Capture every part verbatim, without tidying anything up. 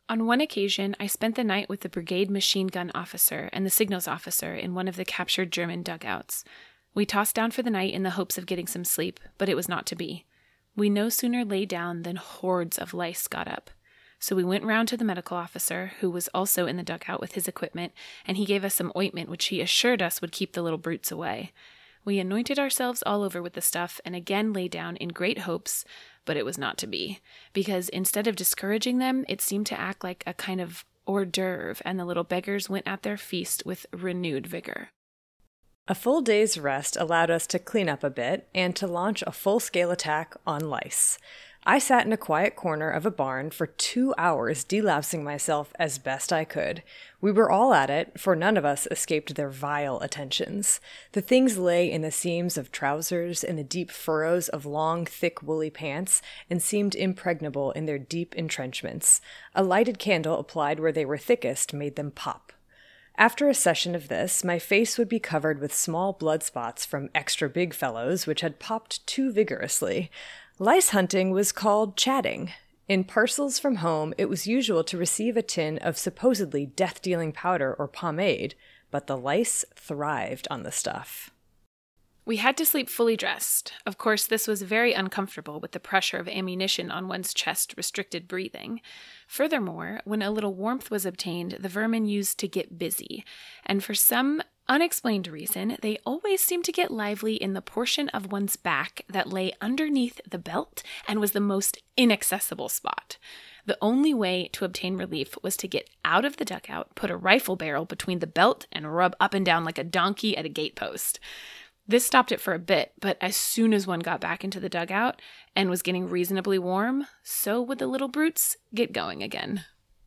On one occasion, I spent the night with the brigade machine gun officer and the signals officer in one of the captured German dugouts. We tossed down for the night in the hopes of getting some sleep, but it was not to be. We no sooner lay down than hordes of lice got up. So we went round to the medical officer, who was also in the dugout with his equipment, and he gave us some ointment which he assured us would keep the little brutes away. We anointed ourselves all over with the stuff and again lay down in great hopes, but it was not to be, because instead of discouraging them, it seemed to act like a kind of hors d'oeuvre, and the little beggars went at their feast with renewed vigor. A full day's rest allowed us to clean up a bit and to launch a full-scale attack on lice. I sat in a quiet corner of a barn for two hours delousing myself as best I could. We were all at it, for none of us escaped their vile attentions. The things lay in the seams of trousers, in the deep furrows of long, thick, woolly pants, and seemed impregnable in their deep entrenchments. A lighted candle applied where they were thickest made them pop. After a session of this, my face would be covered with small blood spots from extra big fellows which had popped too vigorously. Lice hunting was called chatting. In parcels from home, it was usual to receive a tin of supposedly death-dealing powder or pomade, but the lice thrived on the stuff. We had to sleep fully dressed. Of course, this was very uncomfortable with the pressure of ammunition on one's chest restricted breathing. Furthermore, when a little warmth was obtained, the vermin used to get busy, and for some unexplained reason, they always seemed to get lively in the portion of one's back that lay underneath the belt and was the most inaccessible spot. The only way to obtain relief was to get out of the dugout, put a rifle barrel between the belt, and rub up and down like a donkey at a gatepost. This stopped it for a bit, but as soon as one got back into the dugout and was getting reasonably warm, so would the little brutes get going again.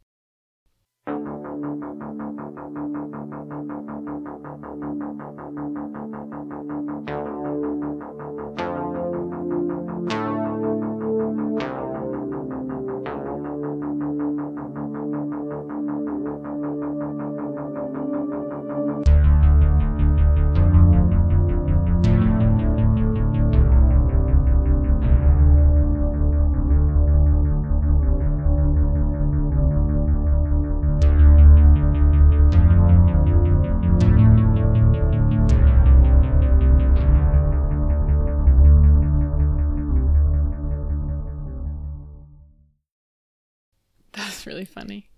That's really funny.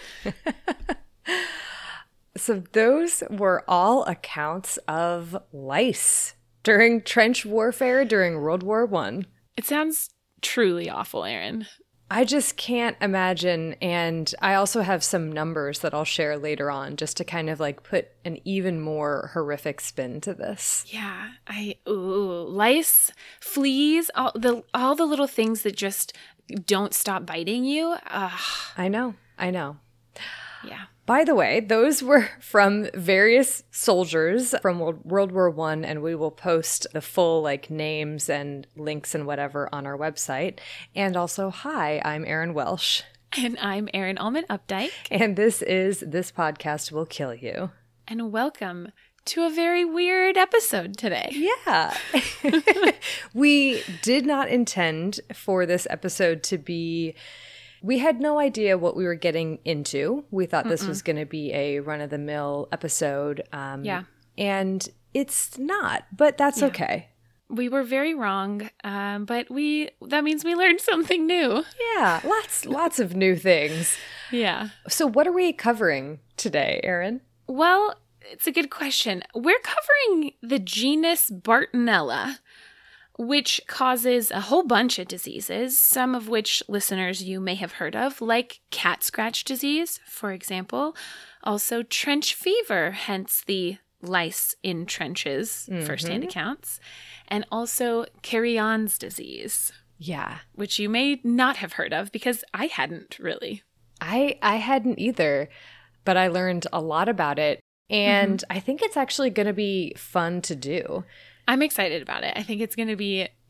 So those were all accounts of lice during trench warfare during World War One. It sounds truly awful, Erin. I just can't imagine, and I also have some numbers that I'll share later on just to kind of like put an even more horrific spin to this. Yeah, I ooh, lice, fleas, all the all the little things that just don't stop biting you. Ugh. I know, I know. Yeah. By the way, those were from various soldiers from World War One, and we will post the full like names and links and whatever on our website. And also, hi, I'm Erin Welsh. And I'm Erin Allman Updike. And this is This Podcast Will Kill You. And welcome to a very weird episode today. Yeah. We did not intend for this episode to be... We had no idea what we were getting into. We thought this Mm-mm. was going to be a run-of-the-mill episode. Um, yeah. And it's not, but that's yeah. okay. We were very wrong, um, but we that means we learned something new. Yeah, lots, lots of new things. Yeah. So what are we covering today, Erin? Well, it's a good question. We're covering the genus Bartonella, which causes a whole bunch of diseases, some of which listeners you may have heard of, like cat scratch disease, for example. Also trench fever, hence the lice in trenches, mm-hmm. first-hand accounts. And also Carrion's disease. Yeah. Which you may not have heard of because I hadn't really. I, I hadn't either, but I learned a lot about it. And mm-hmm. I think it's actually going to be fun to do. I'm excited about it. I think it's going to be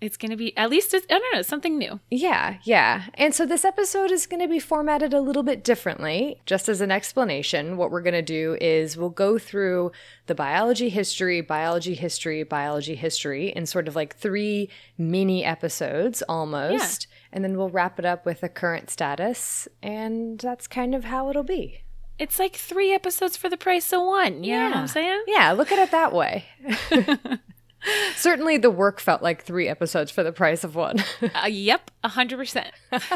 It's going to be, at least, it's, I don't know, something new. Yeah, yeah. And so this episode is going to be formatted a little bit differently. Just as an explanation, what we're going to do is we'll go through the biology history, biology history, biology history in sort of like three mini episodes almost. Yeah. And then we'll wrap it up with a current status. And that's kind of how it'll be. It's like three episodes for the price of one. You yeah. know what I'm saying? Yeah, look at it that way. Certainly the work felt like three episodes for the price of one. uh, yep, one hundred percent.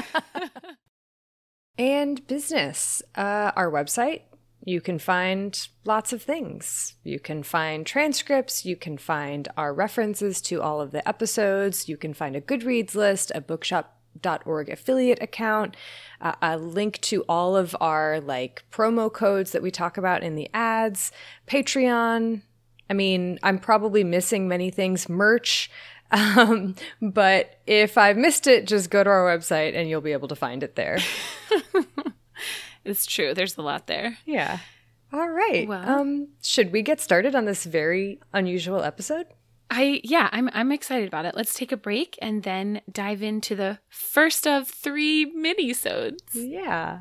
And business. Uh, our website, you can find lots of things. You can find transcripts. You can find our references to all of the episodes. You can find a Goodreads list, a bookshop dot org affiliate account, uh, a link to all of our like promo codes that we talk about in the ads, Patreon. I mean, I'm probably missing many things, merch, um, but if I've missed it, just go to our website and you'll be able to find it there. It's true. There's a lot there. Yeah. All right. Well, um, should we get started on this very unusual episode? I yeah, I'm I'm excited about it. Let's take a break and then dive into the first of three mini-sodes. Yeah.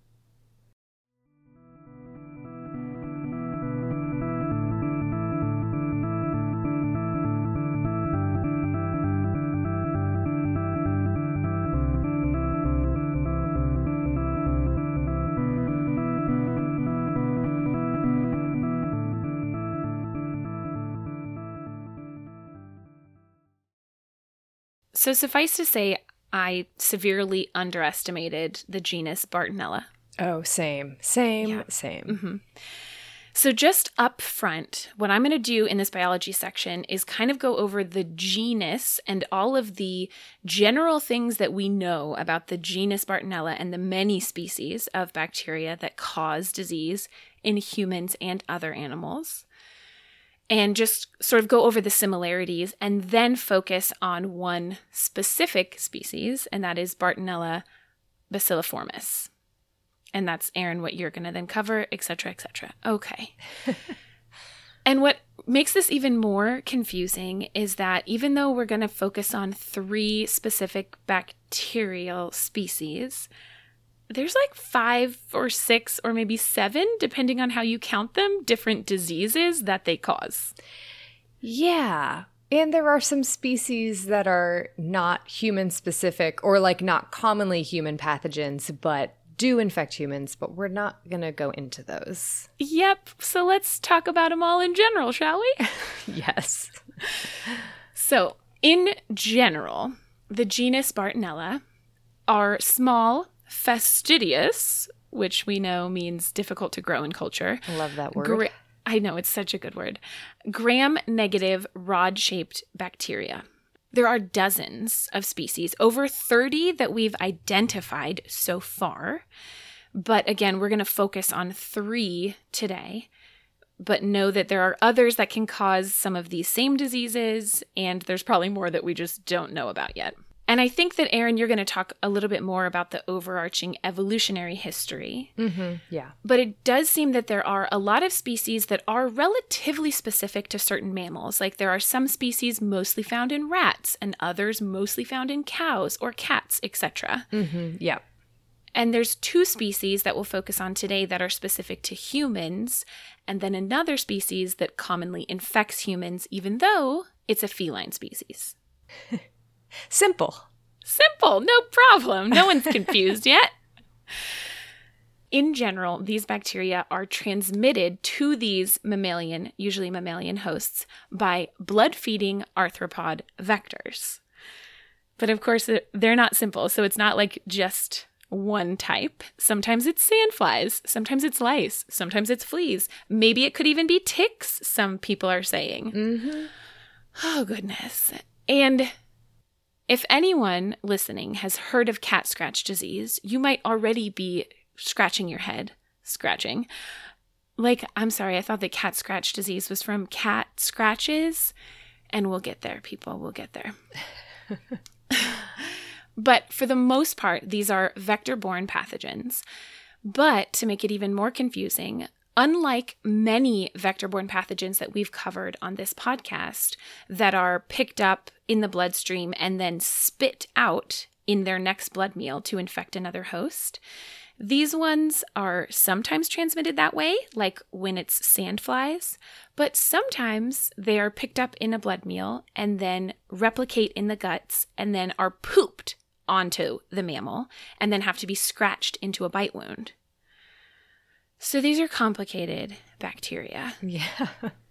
So suffice to say, I severely underestimated the genus Bartonella. Oh, same, same, yeah. same. Mm-hmm. So just up front, what I'm going to do in this biology section is kind of go over the genus and all of the general things that we know about the genus Bartonella and the many species of bacteria that cause disease in humans and other animals. And just sort of go over the similarities and then focus on one specific species, and that is Bartonella bacilliformis. And that's, Erin, what you're going to then cover, et cetera, et cetera. Okay. And what makes this even more confusing is that even though we're going to focus on three specific bacterial species, there's like five or six or maybe seven, depending on how you count them, different diseases that they cause. Yeah. And there are some species that are not human specific or like not commonly human pathogens, but do infect humans, but we're not going to go into those. Yep. So let's talk about them all in general, shall we? Yes. So in general, the genus Bartonella are small, fastidious, which we know means difficult to grow in culture. I love that word. Gra- I know, it's such a good word. Gram-negative rod-shaped bacteria. There are dozens of species, over thirty that we've identified so far. But again, we're going to focus on three today. But know that there are others that can cause some of these same diseases, and there's probably more that we just don't know about yet. And I think that, Erin, you're going to talk a little bit more about the overarching evolutionary history. Mm-hmm. Yeah. But it does seem that there are a lot of species that are relatively specific to certain mammals. Like there are some species mostly found in rats and others mostly found in cows or cats, et cetera. Mm-hmm. Yeah. And there's two species that we'll focus on today that are specific to humans, and then another species that commonly infects humans, even though it's a feline species. Simple. Simple. No problem. No one's confused yet. In general, these bacteria are transmitted to these mammalian, usually mammalian hosts, by blood-feeding arthropod vectors. But of course, they're not simple, so it's not like just one type. Sometimes it's sandflies. Sometimes it's lice. Sometimes it's fleas. Maybe it could even be ticks, some people are saying. Mm-hmm. Oh, goodness. And if anyone listening has heard of cat scratch disease, you might already be scratching your head, scratching. Like, I'm sorry, I thought that cat scratch disease was from cat scratches. And we'll get there, people. We'll get there. But for the most part, these are vector-borne pathogens. But to make it even more confusing, unlike many vector-borne pathogens that we've covered on this podcast that are picked up in the bloodstream and then spit out in their next blood meal to infect another host, these ones are sometimes transmitted that way, like when it's sandflies, but sometimes they are picked up in a blood meal and then replicate in the guts and then are pooped onto the mammal and then have to be scratched into a bite wound. So these are complicated bacteria. Yeah.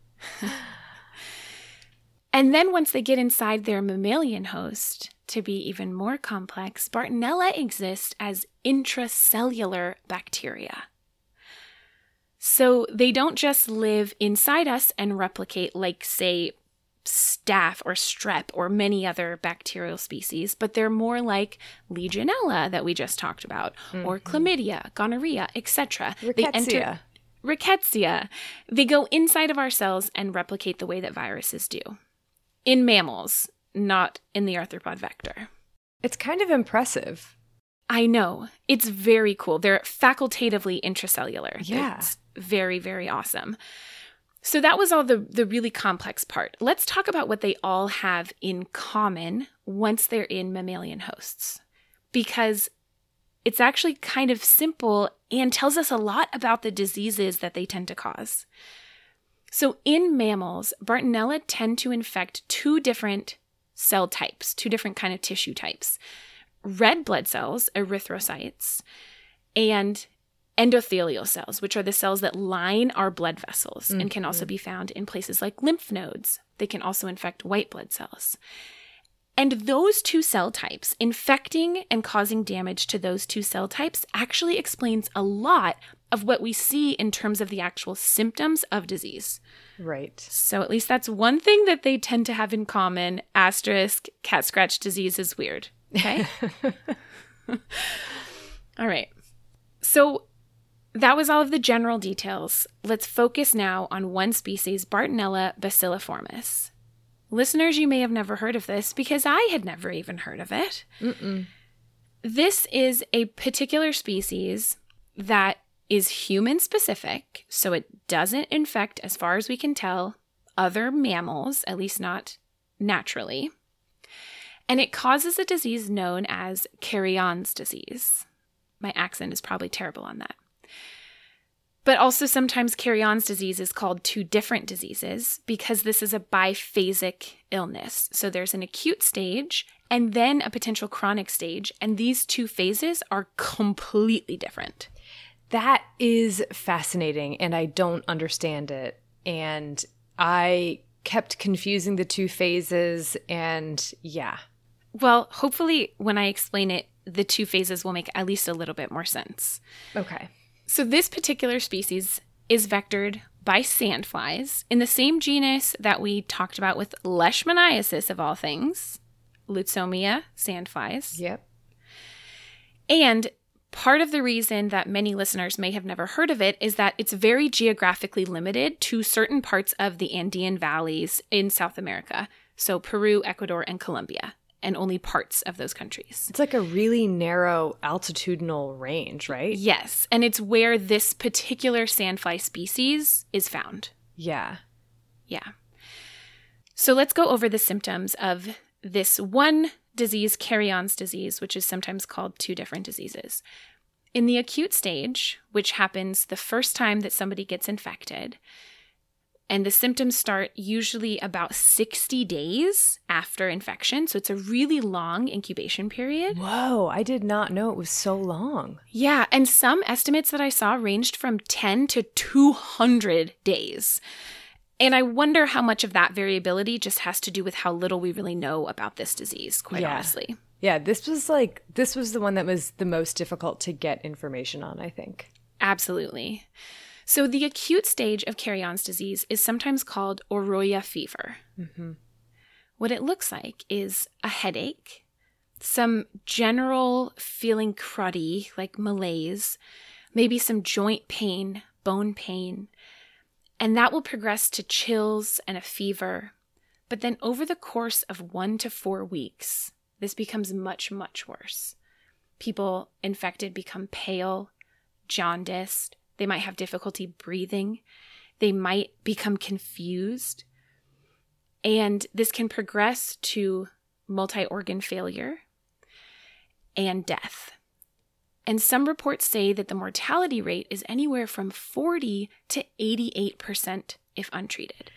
And then once they get inside their mammalian host, to be even more complex, Bartonella exists as intracellular bacteria. So they don't just live inside us and replicate like, say, staph or strep or many other bacterial species, but they're more like Legionella that we just talked about, mm-hmm. or chlamydia, gonorrhea, et cetera. Rickettsia. They enter rickettsia. They go inside of our cells and replicate the way that viruses do. In mammals, not in the arthropod vector. It's kind of impressive. I know. It's very cool. They're facultatively intracellular. Yeah. It's very, very awesome. So that was all the, the really complex part. Let's talk about what they all have in common once they're in mammalian hosts, because it's actually kind of simple and tells us a lot about the diseases that they tend to cause. So in mammals, Bartonella tend to infect two different cell types, two different kind of tissue types: red blood cells, erythrocytes, and endothelial cells, which are the cells that line our blood vessels mm-hmm. and can also be found in places like lymph nodes. They can also infect white blood cells. And those two cell types, infecting and causing damage to those two cell types, actually explains a lot of what we see in terms of the actual symptoms of disease. Right. So at least that's one thing that they tend to have in common. Asterisk, cat scratch disease is weird. Okay? All right. So that was all of the general details. Let's focus now on one species, Bartonella bacilliformis. Listeners, you may have never heard of this because I had never even heard of it. Mm-mm. This is a particular species that is human-specific, so it doesn't infect, as far as we can tell, other mammals, at least not naturally. And it causes a disease known as Carrion's disease. My accent is probably terrible on that. But also sometimes Carrion's disease is called two different diseases because this is a biphasic illness. So there's an acute stage and then a potential chronic stage, and these two phases are completely different. That is fascinating, and I don't understand it. And I kept confusing the two phases, and yeah. Well, hopefully when I explain it, the two phases will make at least a little bit more sense. Okay. So this particular species is vectored by sandflies in the same genus that we talked about with leishmaniasis, of all things, Lutzomia sandflies. Yep. And part of the reason that many listeners may have never heard of it is that it's very geographically limited to certain parts of the Andean valleys in South America. So Peru, Ecuador, and Colombia, and only parts of those countries. It's like a really narrow altitudinal range, right? Yes, and it's where this particular sandfly species is found. Yeah. Yeah. So let's go over the symptoms of this one disease, Carrion's disease, which is sometimes called two different diseases. In the acute stage, which happens the first time that somebody gets infected, and the symptoms start usually about sixty days after infection. So it's a really long incubation period. Whoa, I did not know it was so long. Yeah, and some estimates that I saw ranged from ten to two hundred days. And I wonder how much of that variability just has to do with how little we really know about this disease, quite yeah. honestly. Yeah, this was like, this was the one that was the most difficult to get information on, I think. Absolutely. So the acute stage of Carrion's disease is sometimes called Oroya fever. Mm-hmm. What it looks like is a headache, some general feeling cruddy, like malaise, maybe some joint pain, bone pain, and that will progress to chills and a fever. But then over the course of one to four weeks, this becomes much, much worse. People infected become pale, jaundiced, They might have difficulty breathing. They might become confused. And this can progress to multi-organ failure and death. And some reports say that the mortality rate is anywhere from forty to eighty-eight percent if untreated.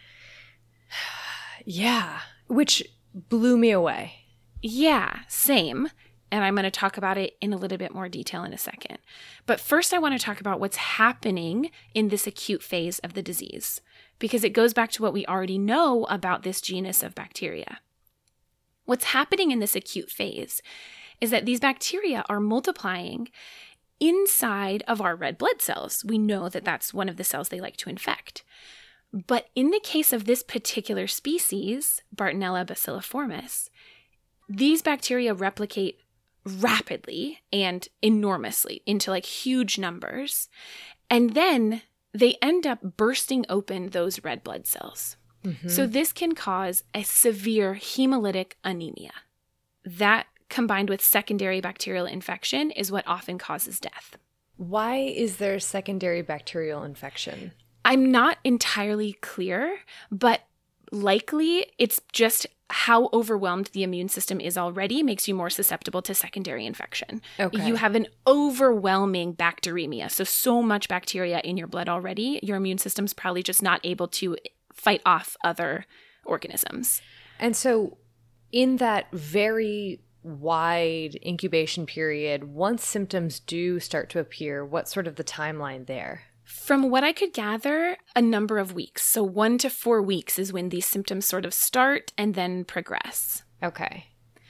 Yeah, which blew me away. Yeah, same. And I'm going to talk about it in a little bit more detail in a second. But first, I want to talk about what's happening in this acute phase of the disease, because it goes back to what we already know about this genus of bacteria. What's happening in this acute phase is that these bacteria are multiplying inside of our red blood cells. We know that that's one of the cells they like to infect. But in the case of this particular species, Bartonella bacilliformis, these bacteria replicate rapidly and enormously into like huge numbers. And then they end up bursting open those red blood cells. Mm-hmm. So this can cause a severe hemolytic anemia. That, combined with secondary bacterial infection, is what often causes death. Why is there secondary bacterial infection? I'm not entirely clear, but likely it's just how overwhelmed the immune system is already makes you more susceptible to secondary infection. Okay. You have an overwhelming bacteremia, so so much bacteria in your blood already, your immune system's probably just not able to fight off other organisms. And so in that very wide incubation period, once symptoms do start to appear, what's sort of the timeline there? From what I could gather, a number of weeks. So one to four weeks is when these symptoms sort of start and then progress. Okay.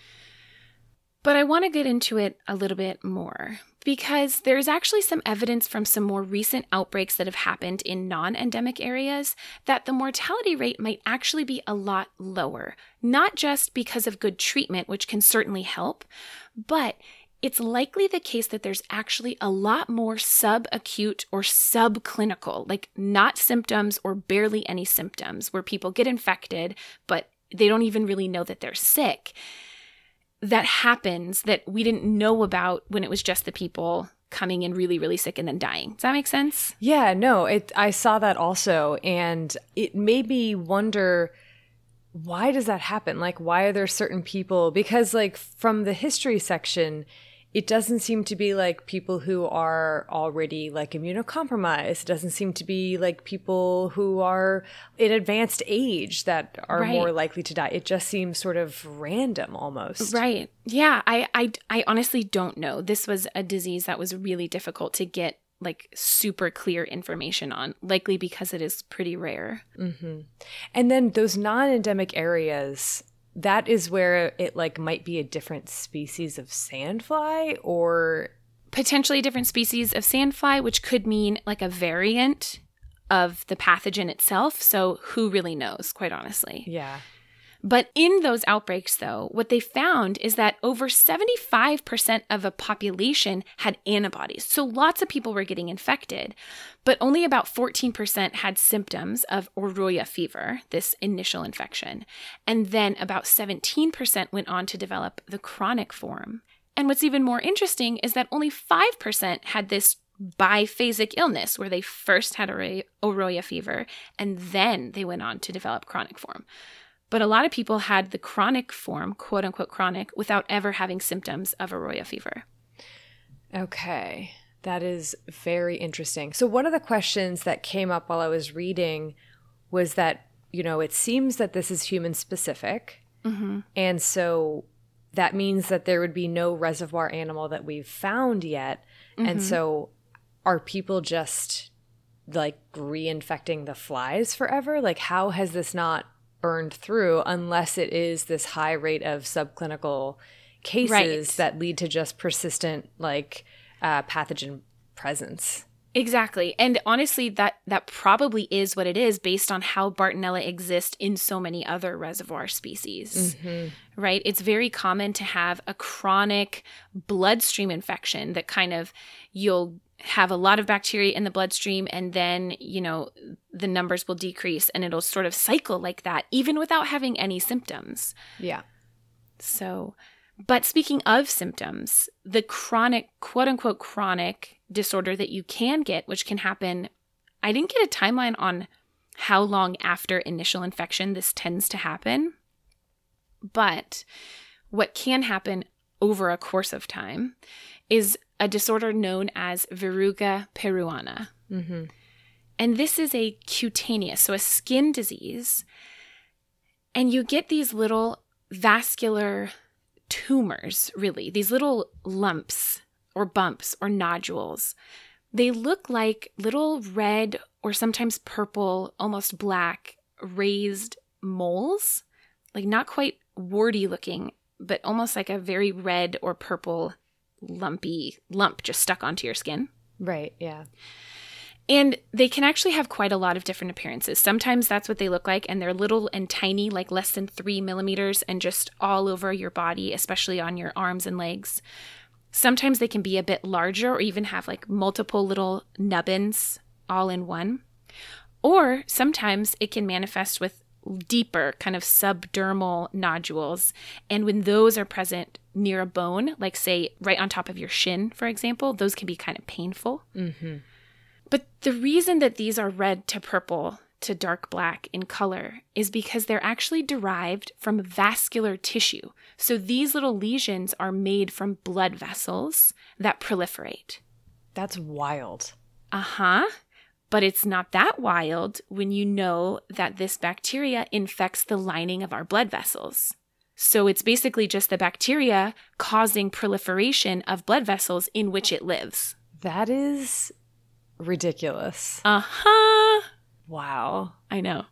But I want to get into it a little bit more because there's actually some evidence from some more recent outbreaks that have happened in non-endemic areas that the mortality rate might actually be a lot lower, not just because of good treatment, which can certainly help, but it's likely the case that there's actually a lot more subacute or subclinical, like not symptoms or barely any symptoms, where people get infected, but they don't even really know that they're sick. That happens that we didn't know about when it was just the people coming in really, really sick and then dying. Does that make sense? Yeah, no, it, I saw that also. And it made me wonder, why does that happen? Like, why are there certain people? Because like from the history section, it doesn't seem to be like people who are already like immunocompromised. It doesn't seem to be like people who are in advanced age that are right. more likely to die. It just seems sort of random almost. Right. Yeah. I, I, I honestly don't know. This was a disease that was really difficult to get like super clear information on, likely because it is pretty rare. Mm-hmm. And then those non-endemic areas, that is where it like might be a different species of sandfly or potentially a different species of sandfly, which could mean like a variant of the pathogen itself. So who really knows, quite honestly. Yeah. But in those outbreaks, though, what they found is that over seventy-five percent of a population had antibodies. So lots of people were getting infected, but only about fourteen percent had symptoms of Oroya fever, this initial infection. And then about seventeen percent went on to develop the chronic form. And what's even more interesting is that only five percent had this biphasic illness where they first had Oroya fever and then they went on to develop chronic form. But a lot of people had the chronic form, quote unquote chronic, without ever having symptoms of Oroya fever. Okay, that is very interesting. So one of the questions that came up while I was reading was that, you know, it seems that this is human specific. Mm-hmm. And so that means that there would be no reservoir animal that we've found yet. Mm-hmm. And so are people just like reinfecting the flies forever? Like how has this not burned through unless it is this high rate of subclinical cases right. that lead to just persistent like uh, pathogen presence? Exactly. And honestly, that that probably is what it is based on how Bartonella exists in so many other reservoir species, mm-hmm. right? It's very common to have a chronic bloodstream infection that kind of you'll have a lot of bacteria in the bloodstream and then, you know, the numbers will decrease and it'll sort of cycle like that, even without having any symptoms. Yeah. So, But speaking of symptoms, the chronic, quote unquote, chronic disorder that you can get, which can happen, I didn't get a timeline on how long after initial infection this tends to happen. But what can happen over a course of time is a disorder known as verruga peruana. Mm-hmm. And this is a cutaneous, so a skin disease. And you get these little vascular tumors, really, these little lumps or bumps or nodules. They look like little red or sometimes purple, almost black, raised moles, like not quite warty looking, but almost like a very red or purple lumpy lump just stuck onto your skin. Right, yeah. And they can actually have quite a lot of different appearances. Sometimes that's what they look like, and they're little and tiny, like less than three millimeters, and just all over your body, especially on your arms and legs. Sometimes they can be a bit larger or even have like multiple little nubbins all in one. Or sometimes it can manifest with deeper kind of subdermal nodules. And when those are present near a bone, like say right on top of your shin, for example, those can be kind of painful. Mm-hmm. But the reason that these are red to purple to dark black in color is because they're actually derived from vascular tissue. So these little lesions are made from blood vessels that proliferate. That's wild. Uh-huh. But it's not that wild when you know that this bacteria infects the lining of our blood vessels. So it's basically just the bacteria causing proliferation of blood vessels in which it lives. That is ridiculous. Uh-huh. Wow. I know.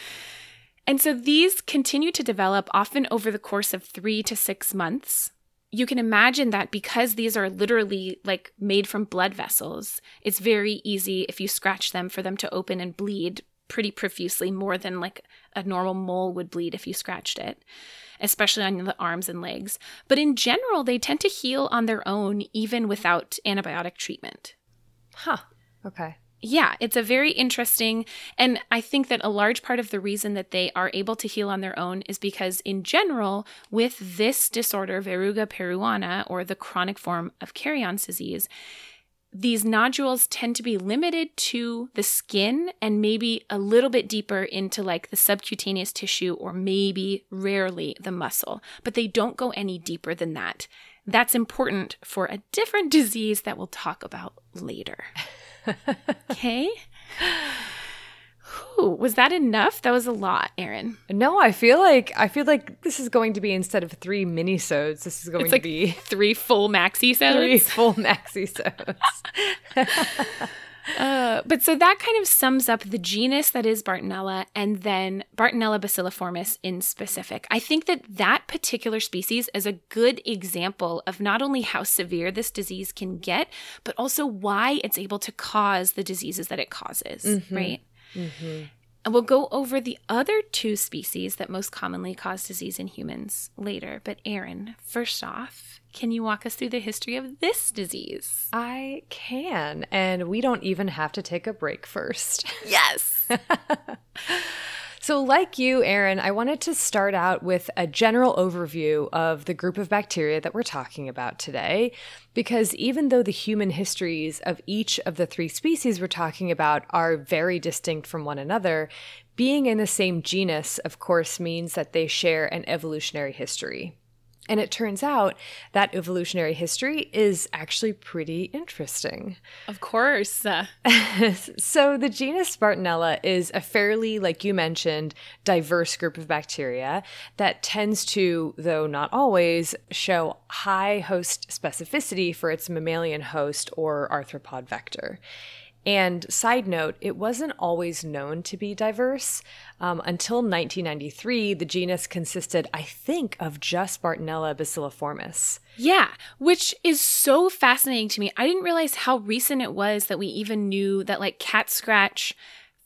And so these continue to develop often over the course of three to six months. You can imagine that because these are literally like made from blood vessels, it's very easy if you scratch them for them to open and bleed pretty profusely, more than like a normal mole would bleed if you scratched it, especially on the arms and legs. But in general, they tend to heal on their own even without antibiotic treatment. Huh. Okay. Yeah, it's a very interesting, and I think that a large part of the reason that they are able to heal on their own is because in general, with this disorder, verruga peruana, or the chronic form of Carrion's disease, these nodules tend to be limited to the skin and maybe a little bit deeper into like the subcutaneous tissue or maybe rarely the muscle, but they don't go any deeper than that. That's important for a different disease that we'll talk about later. Okay. Whew, was that enough? That was a lot, Erin. No, I feel like I feel like this is going to be, instead of three mini-sodes, this is going it's like to be three full maxi-sodes. Three full maxi-sodes. uh, but so that kind of sums up the genus that is Bartonella, and then Bartonella bacilliformis in specific. I think that that particular species is a good example of not only how severe this disease can get, but also why it's able to cause the diseases that it causes, mm-hmm. right? Mm-hmm. And we'll go over the other two species that most commonly cause disease in humans later. But Erin, first off, can you walk us through the history of this disease? I can, and we don't even have to take a break first. Yes! So like you, Erin, I wanted to start out with a general overview of the group of bacteria that we're talking about today, because even though the human histories of each of the three species we're talking about are very distinct from one another, being in the same genus, of course, means that they share an evolutionary history. And it turns out that evolutionary history is actually pretty interesting. Of course. So the genus Bartonella is a fairly, like you mentioned, diverse group of bacteria that tends to, though not always, show high host specificity for its mammalian host or arthropod vector. And side note, it wasn't always known to be diverse. Um, until nineteen ninety-three, the genus consisted, I think, of just Bartonella bacilliformis. Yeah, which is so fascinating to me. I didn't realize how recent it was that we even knew that like cat scratch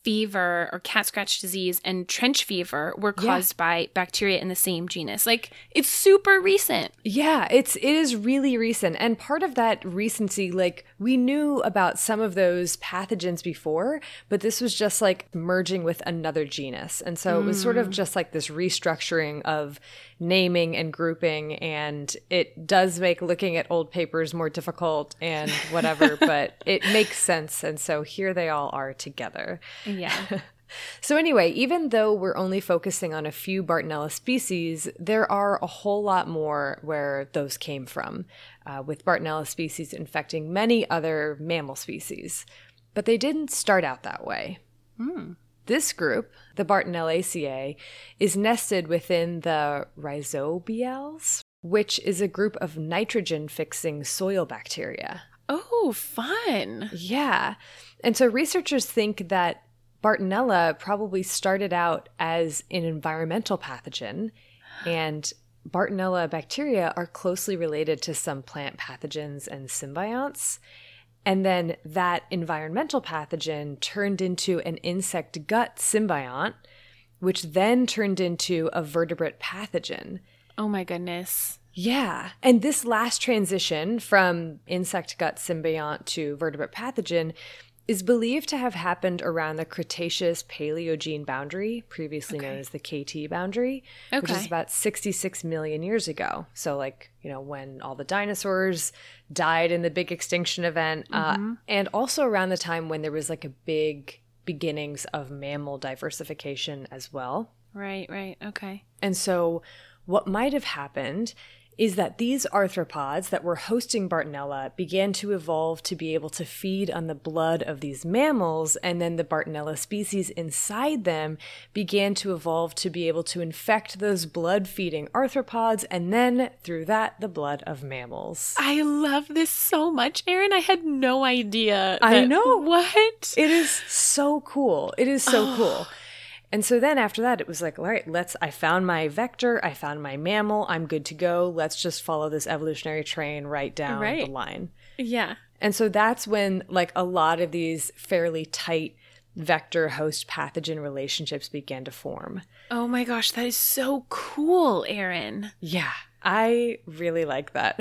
fever or cat scratch disease and trench fever were caused yeah. by bacteria in the same genus. Like, it's super recent. Yeah, it's it is really recent. And part of that recency, like, we knew about some of those pathogens before, but this was just like merging with another genus. And so mm. it was sort of just like this restructuring of naming and grouping, and it does make looking at old papers more difficult and whatever, but it makes sense. And so here they all are together. Yeah. So anyway, even though we're only focusing on a few Bartonella species, there are a whole lot more where those came from, uh, with Bartonella species infecting many other mammal species. But they didn't start out that way. Hmm. This group, the Bartonella, is nested within the Rhizobiales, which is a group of nitrogen-fixing soil bacteria. Oh, fun. Yeah. And so researchers think that Bartonella probably started out as an environmental pathogen, and Bartonella bacteria are closely related to some plant pathogens and symbionts. And then that environmental pathogen turned into an insect gut symbiont, which then turned into a vertebrate pathogen. Oh my goodness. Yeah. And this last transition from insect gut symbiont to vertebrate pathogen is believed to have happened around the Cretaceous-Paleogene boundary, previously okay. known as the K T boundary, okay. which is about sixty-six million years ago. So like, you know, when all the dinosaurs died in the big extinction event, mm-hmm. uh, and also around the time when there was like a big beginnings of mammal diversification as well. Right, right. Okay. And so what might have happened is that these arthropods that were hosting Bartonella began to evolve to be able to feed on the blood of these mammals, and then the Bartonella species inside them began to evolve to be able to infect those blood-feeding arthropods, and then, through that, the blood of mammals. I love this so much, Erin. I had no idea. I that, know. What? It is so cool. It is so oh. cool. And so then after that, it was like, all right, let's, I found my vector, I found my mammal, I'm good to go. Let's just follow this evolutionary train right down right. the line. Yeah. And so that's when like a lot of these fairly tight vector host pathogen relationships began to form. Oh my gosh, that is so cool, Erin. Yeah, I really like that.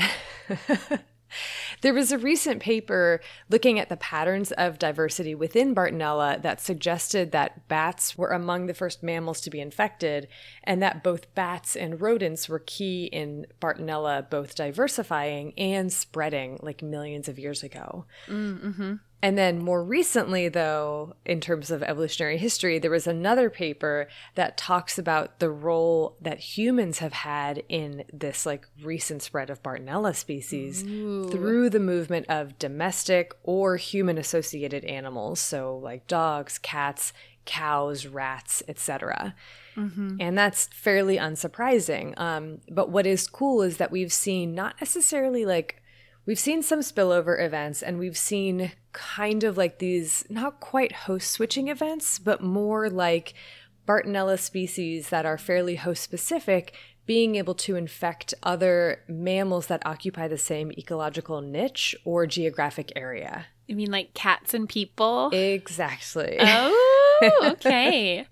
There was a recent paper looking at the patterns of diversity within Bartonella that suggested that bats were among the first mammals to be infected, and that both bats and rodents were key in Bartonella both diversifying and spreading like millions of years ago. Mm-hmm. And then more recently, though, in terms of evolutionary history, there was another paper that talks about the role that humans have had in this like recent spread of Bartonella species Ooh. Through the movement of domestic or human-associated animals, so like dogs, cats, cows, rats, et cetera. Mm-hmm. And that's fairly unsurprising. Um, but what is cool is that we've seen not necessarily like We've seen some spillover events, and we've seen kind of like these not quite host switching events, but more like Bartonella species that are fairly host specific being able to infect other mammals that occupy the same ecological niche or geographic area. You mean like cats and people? Exactly. Oh, okay.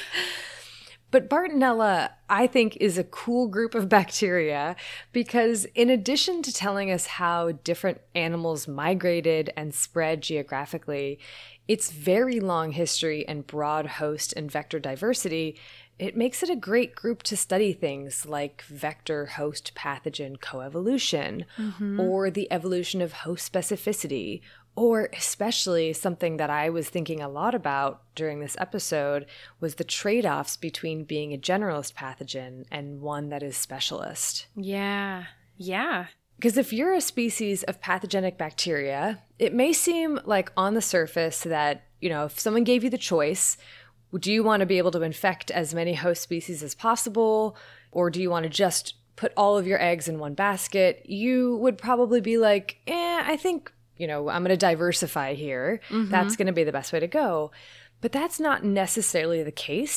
But Bartonella, I think, is a cool group of bacteria because in addition to telling us how different animals migrated and spread geographically, its very long history and broad host and vector diversity, it makes it a great group to study things like vector-host pathogen coevolution, mm-hmm. or the evolution of host specificity, or especially something that I was thinking a lot about during this episode was the trade-offs between being a generalist pathogen and one that is specialist. Yeah, yeah. Because if you're a species of pathogenic bacteria, it may seem like on the surface that, you know, if someone gave you the choice, do you want to be able to infect as many host species as possible, or do you want to just put all of your eggs in one basket? You would probably be like, eh, I think, you know, I'm going to diversify here. Mm-hmm. That's going to be the best way to go. But that's not necessarily the case.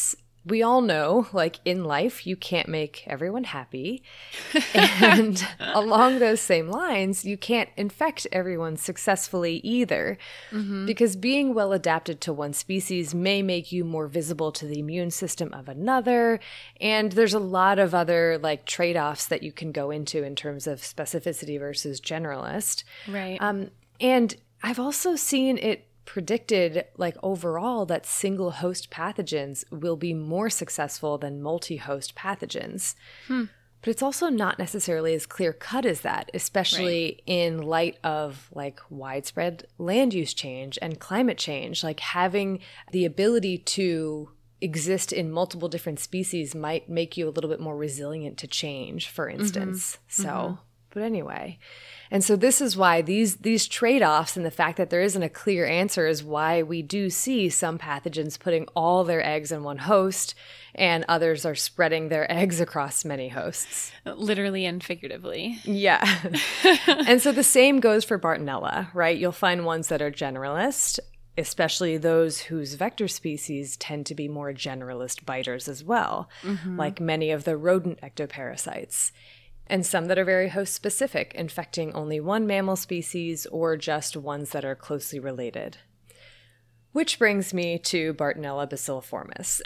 we all know, like in life, you can't make everyone happy. And along those same lines, you can't infect everyone successfully either. Mm-hmm. Because being well adapted to one species may make you more visible to the immune system of another. And there's a lot of other like trade-offs that you can go into in terms of specificity versus generalist. Right. Um, and I've also seen it predicted, like overall, that single host pathogens will be more successful than multi-host pathogens. Hmm. But it's also not necessarily as clear cut as that, especially right. in light of like widespread land use change and climate change. Like having the ability to exist in multiple different species might make you a little bit more resilient to change, for instance. Mm-hmm. So, mm-hmm. but anyway. And so this is why these these trade-offs and the fact that there isn't a clear answer is why we do see some pathogens putting all their eggs in one host and others are spreading their eggs across many hosts. Literally and figuratively. Yeah. And so the same goes for Bartonella, right? You'll find ones that are generalist, especially those whose vector species tend to be more generalist biters as well, mm-hmm. like many of the rodent ectoparasites. And some that are very host-specific, infecting only one mammal species or just ones that are closely related. Which brings me to Bartonella bacilliformis.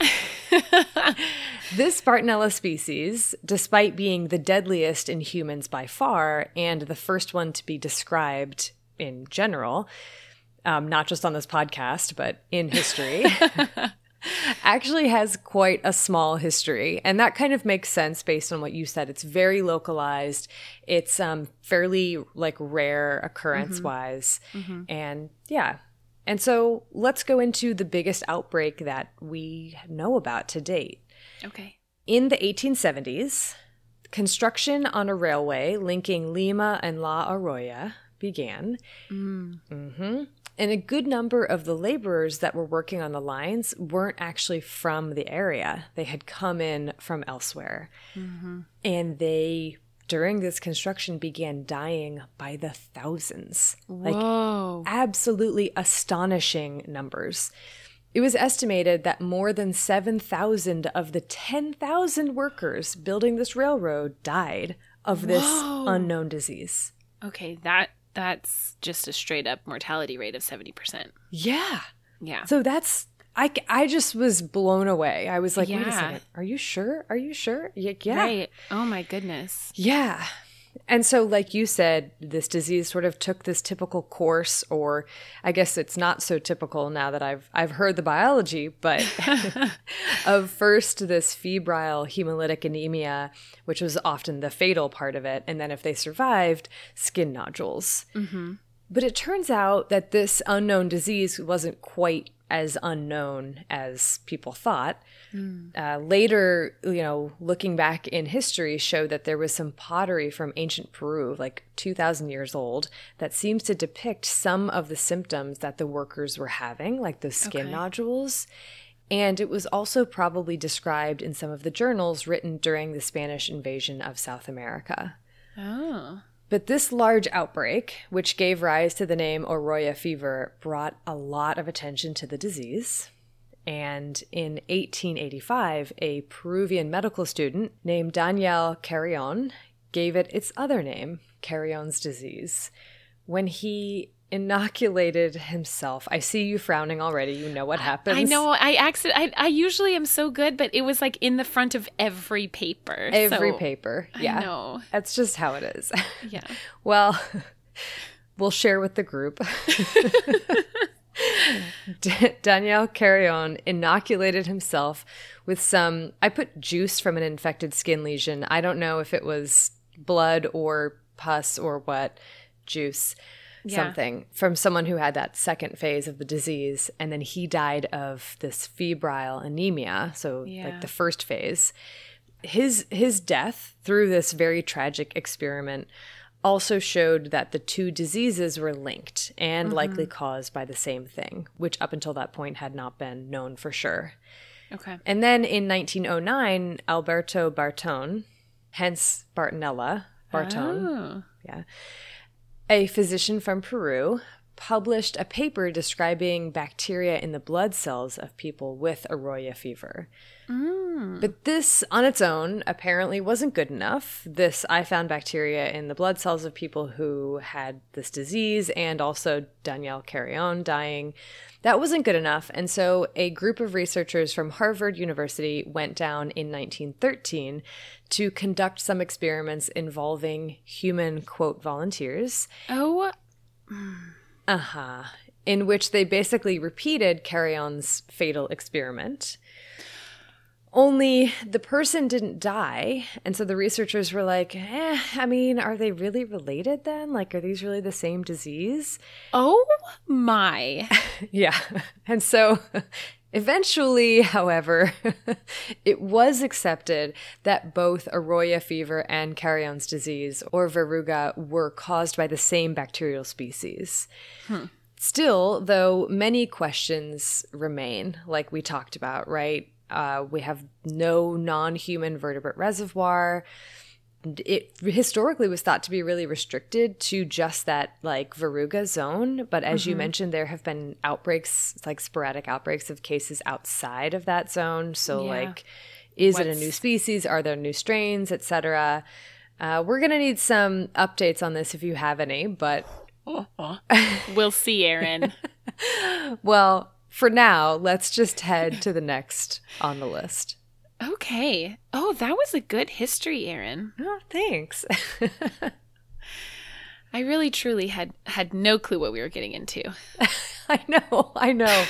This Bartonella species, despite being the deadliest in humans by far and the first one to be described in general, um, not just on this podcast, but in history, actually has quite a small history. And that kind of makes sense based on what you said. It's very localized. It's um, fairly like rare occurrence-wise. Mm-hmm. Mm-hmm. And yeah. And so let's go into the biggest outbreak that we know about to date. Okay. In the eighteen seventies, construction on a railway linking Lima and La Arroya began. Mm. Mm-hmm. And a good number of the laborers that were working on the lines weren't actually from the area. They had come in from elsewhere. Mm-hmm. And they, during this construction, began dying by the thousands. Whoa. Like absolutely astonishing numbers. It was estimated that more than seven thousand of the ten thousand workers building this railroad died of this Whoa. unknown disease. Okay, that... That's just a straight up mortality rate of seventy percent. Yeah. Yeah. So that's, I, I just was blown away. I was like, yeah. wait a second. Are you sure? Are you sure? Yeah. yeah. Right. Oh my goodness. Yeah. And so like you said, this disease sort of took this typical course, or I guess it's not so typical now that I've I've heard the biology, but of first this febrile hemolytic anemia, which was often the fatal part of it, and then if they survived, skin nodules. Mm-hmm. But it turns out that this unknown disease wasn't quite as unknown as people thought. Mm. Uh, later, you know, looking back in history showed that there was some pottery from ancient Peru, like two thousand years old, that seems to depict some of the symptoms that the workers were having, like those skin okay. nodules. And it was also probably described in some of the journals written during the Spanish invasion of South America. Oh. But this large outbreak, which gave rise to the name Arroya fever, brought a lot of attention to the disease. And in eighteen eighty-five, a Peruvian medical student named Daniel Carrion gave it its other name, Carrion's disease, when he inoculated himself. I see you frowning already. You know what happens. I know. I accident. I, I usually am so good, but it was like in the front of every paper. Every so paper. Yeah. I know. That's just how it is. Yeah. Well, we'll share with the group. D- Daniel Carrion inoculated himself with some, I put juice from an infected skin lesion. I don't know if it was blood or pus or what, juice. Yeah. Something from someone who had that second phase of the disease. And then he died of this febrile anemia. So yeah. like the first phase. His his death through this very tragic experiment also showed that the two diseases were linked and mm-hmm. likely caused by the same thing, which up until that point had not been known for sure. Okay. And then in nineteen oh nine, Alberto Barton, hence Bartonella, Barton, oh. yeah, a physician from Peru, published a paper describing bacteria in the blood cells of people with Aroya fever. Mm. But this on its own apparently wasn't good enough. This, I found bacteria in the blood cells of people who had this disease and also Danielle Carrion dying. That wasn't good enough. And so a group of researchers from Harvard University went down in nineteen thirteen to conduct some experiments involving human, quote, volunteers. Oh, Uh-huh. In which they basically repeated Carrion's fatal experiment. Only the person didn't die. And so the researchers were like, eh, I mean, are they really related then? Like, are these really the same disease? oh my. Yeah. And so eventually, however, it was accepted that both Aroya fever and Carrion's disease, or verruga, were caused by the same bacterial species. Hmm. Still, though, many questions remain, like we talked about, right? Uh, we have no non-human vertebrate reservoir. It historically was thought to be really restricted to just that like verruga zone. But as mm-hmm. you mentioned, there have been outbreaks, like sporadic outbreaks of cases outside of that zone. So yeah. like, is What's... it a new species? Are there new strains, et cetera? Uh, we're going to need some updates on this if you have any, but... We'll see, Erin. Well... For now, let's just head to the next on the list. Okay. Oh, that was a good history, Erin. Oh, thanks. I really, truly had, had no clue what we were getting into. I know. I know.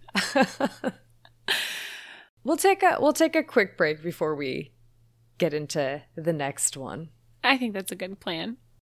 We'll take a we'll take a quick break before we get into the next one. I think that's a good plan.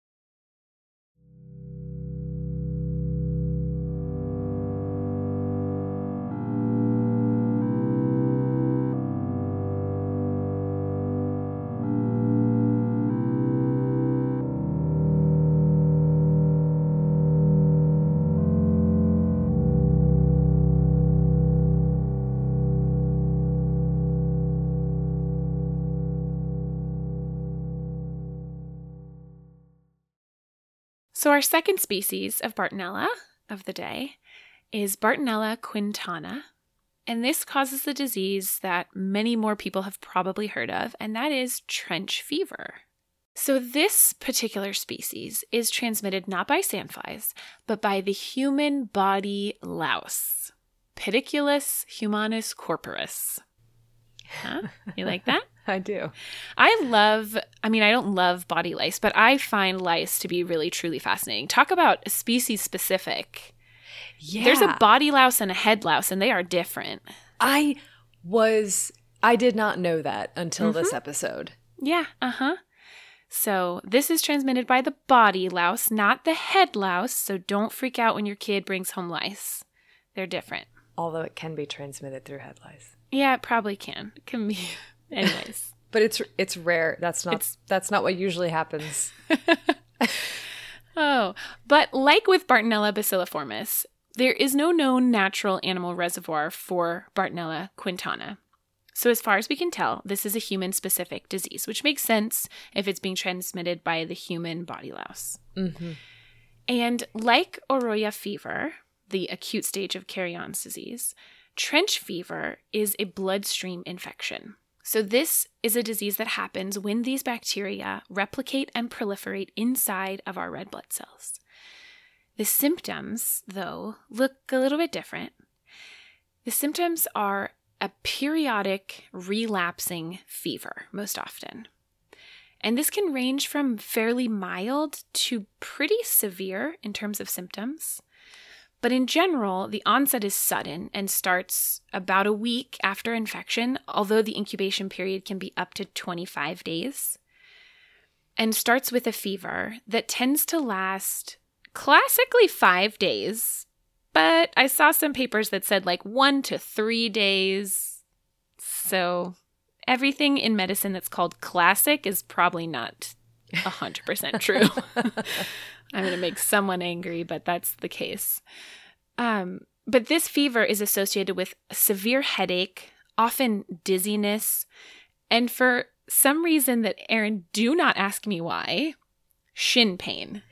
So our second species of Bartonella of the day is Bartonella quintana, and this causes the disease that many more people have probably heard of, and that is trench fever. So this particular species is transmitted not by sandflies, but by the human body louse, Pediculus humanus corporus. Huh? You like that? I do. I love, I mean, I don't love body lice, but I find lice to be really, truly fascinating. Talk about species specific. Yeah. There's a body louse and a head louse, and they are different. I was, I did not know that until Mm-hmm. this episode. Yeah, uh-huh. So this is transmitted by the body louse, not the head louse, so don't freak out when your kid brings home lice. They're different. Although it can be transmitted through head lice. Yeah, it probably can. It can be. Anyways. But it's it's rare. That's not It's- that's not what usually happens. Oh, but like with Bartonella bacilliformis, there is no known natural animal reservoir for Bartonella quintana. So as far as we can tell, this is a human-specific disease, which makes sense if it's being transmitted by the human body louse. Mm-hmm. And like Aroya fever, the acute stage of Carrion's disease, trench fever is a bloodstream infection. So this is a disease that happens when these bacteria replicate and proliferate inside of our red blood cells. The symptoms, though, look a little bit different. The symptoms are a periodic relapsing fever, most often. And this can range from fairly mild to pretty severe in terms of symptoms. But in general, the onset is sudden and starts about a week after infection, although the incubation period can be up to twenty-five days, and starts with a fever that tends to last classically five days, but I saw some papers that said like one to three days. So everything in medicine that's called classic is probably not one hundred percent true. I'm going to make someone angry, but that's the case. Um, but this fever is associated with severe headache, often dizziness, and for some reason that, Erin, do not ask me why, shin pain.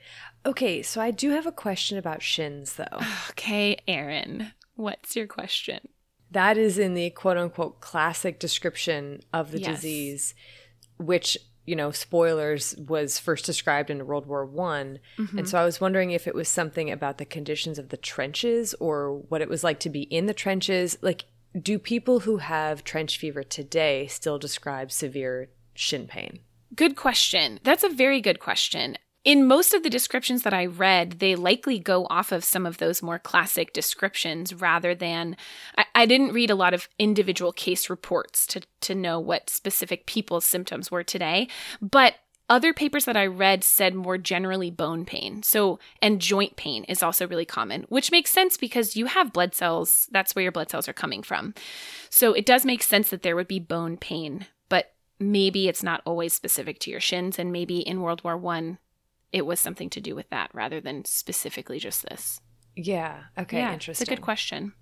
Okay, so I do have a question about shins, though. Okay, Erin, what's your question? That is in the quote-unquote classic description of the Yes. disease, which, you know, spoilers, was first described in World War One. Mm-hmm. And so I was wondering if it was something about the conditions of the trenches or what it was like to be in the trenches. Like, do people who have trench fever today still describe severe shin pain? Good question. That's a very good question. In most of the descriptions that I read, they likely go off of some of those more classic descriptions rather than, I, I didn't read a lot of individual case reports to, to know what specific people's symptoms were today, but other papers that I read said more generally bone pain. So, and joint pain is also really common, which makes sense because you have blood cells. That's where your blood cells are coming from. So it does make sense that there would be bone pain, but maybe it's not always specific to your shins. And maybe in World War One, it was something to do with that rather than specifically just this. Yeah. Okay. Yeah, interesting. it's a good question.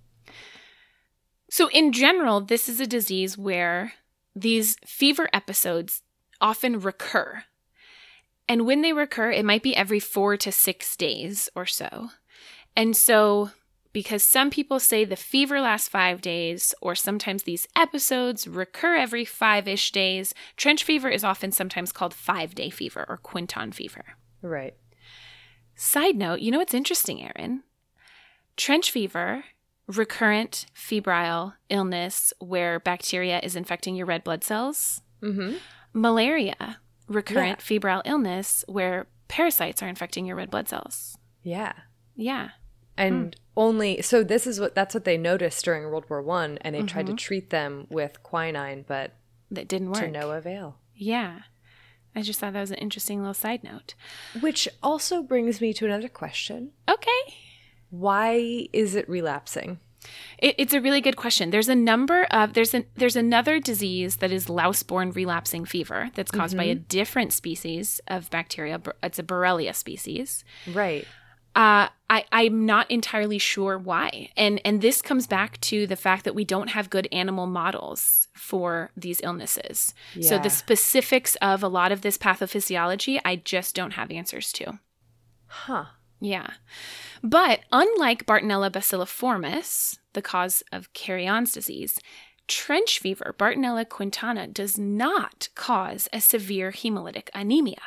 So in general, this is a disease where these fever episodes often recur. And when they recur, it might be every four to six days or so. And so because some people say the fever lasts five days, or sometimes these episodes recur every five-ish days, trench fever is often sometimes called five-day fever or Quinton fever. Right. Side note, you know what's interesting, Erin? Trench fever, recurrent febrile illness where bacteria is infecting your red blood cells. Mm-hmm. Malaria, recurrent Yeah. febrile illness where parasites are infecting your red blood cells. Yeah. Yeah. And only so this is what that's what they noticed during World War One, and they tried to treat them with quinine, but That didn't work. to no avail. Yeah. I just thought that was an interesting little side note. Which also brings me to another question. Okay. Why is it relapsing? It, it's a really good question. There's a number of there's an there's another disease that is louse-borne relapsing fever that's caused by a different species of bacteria. It's a Borrelia species. Right. Uh, I, I'm not entirely sure why. And and this comes back to the fact that we don't have good animal models for these illnesses. So Yeah. the specifics of a lot of this pathophysiology, I just don't have answers to. Huh. Yeah. But unlike Bartonella bacilliformis, the cause of Carrion's disease, trench fever, Bartonella quintana, does not cause a severe hemolytic anemia.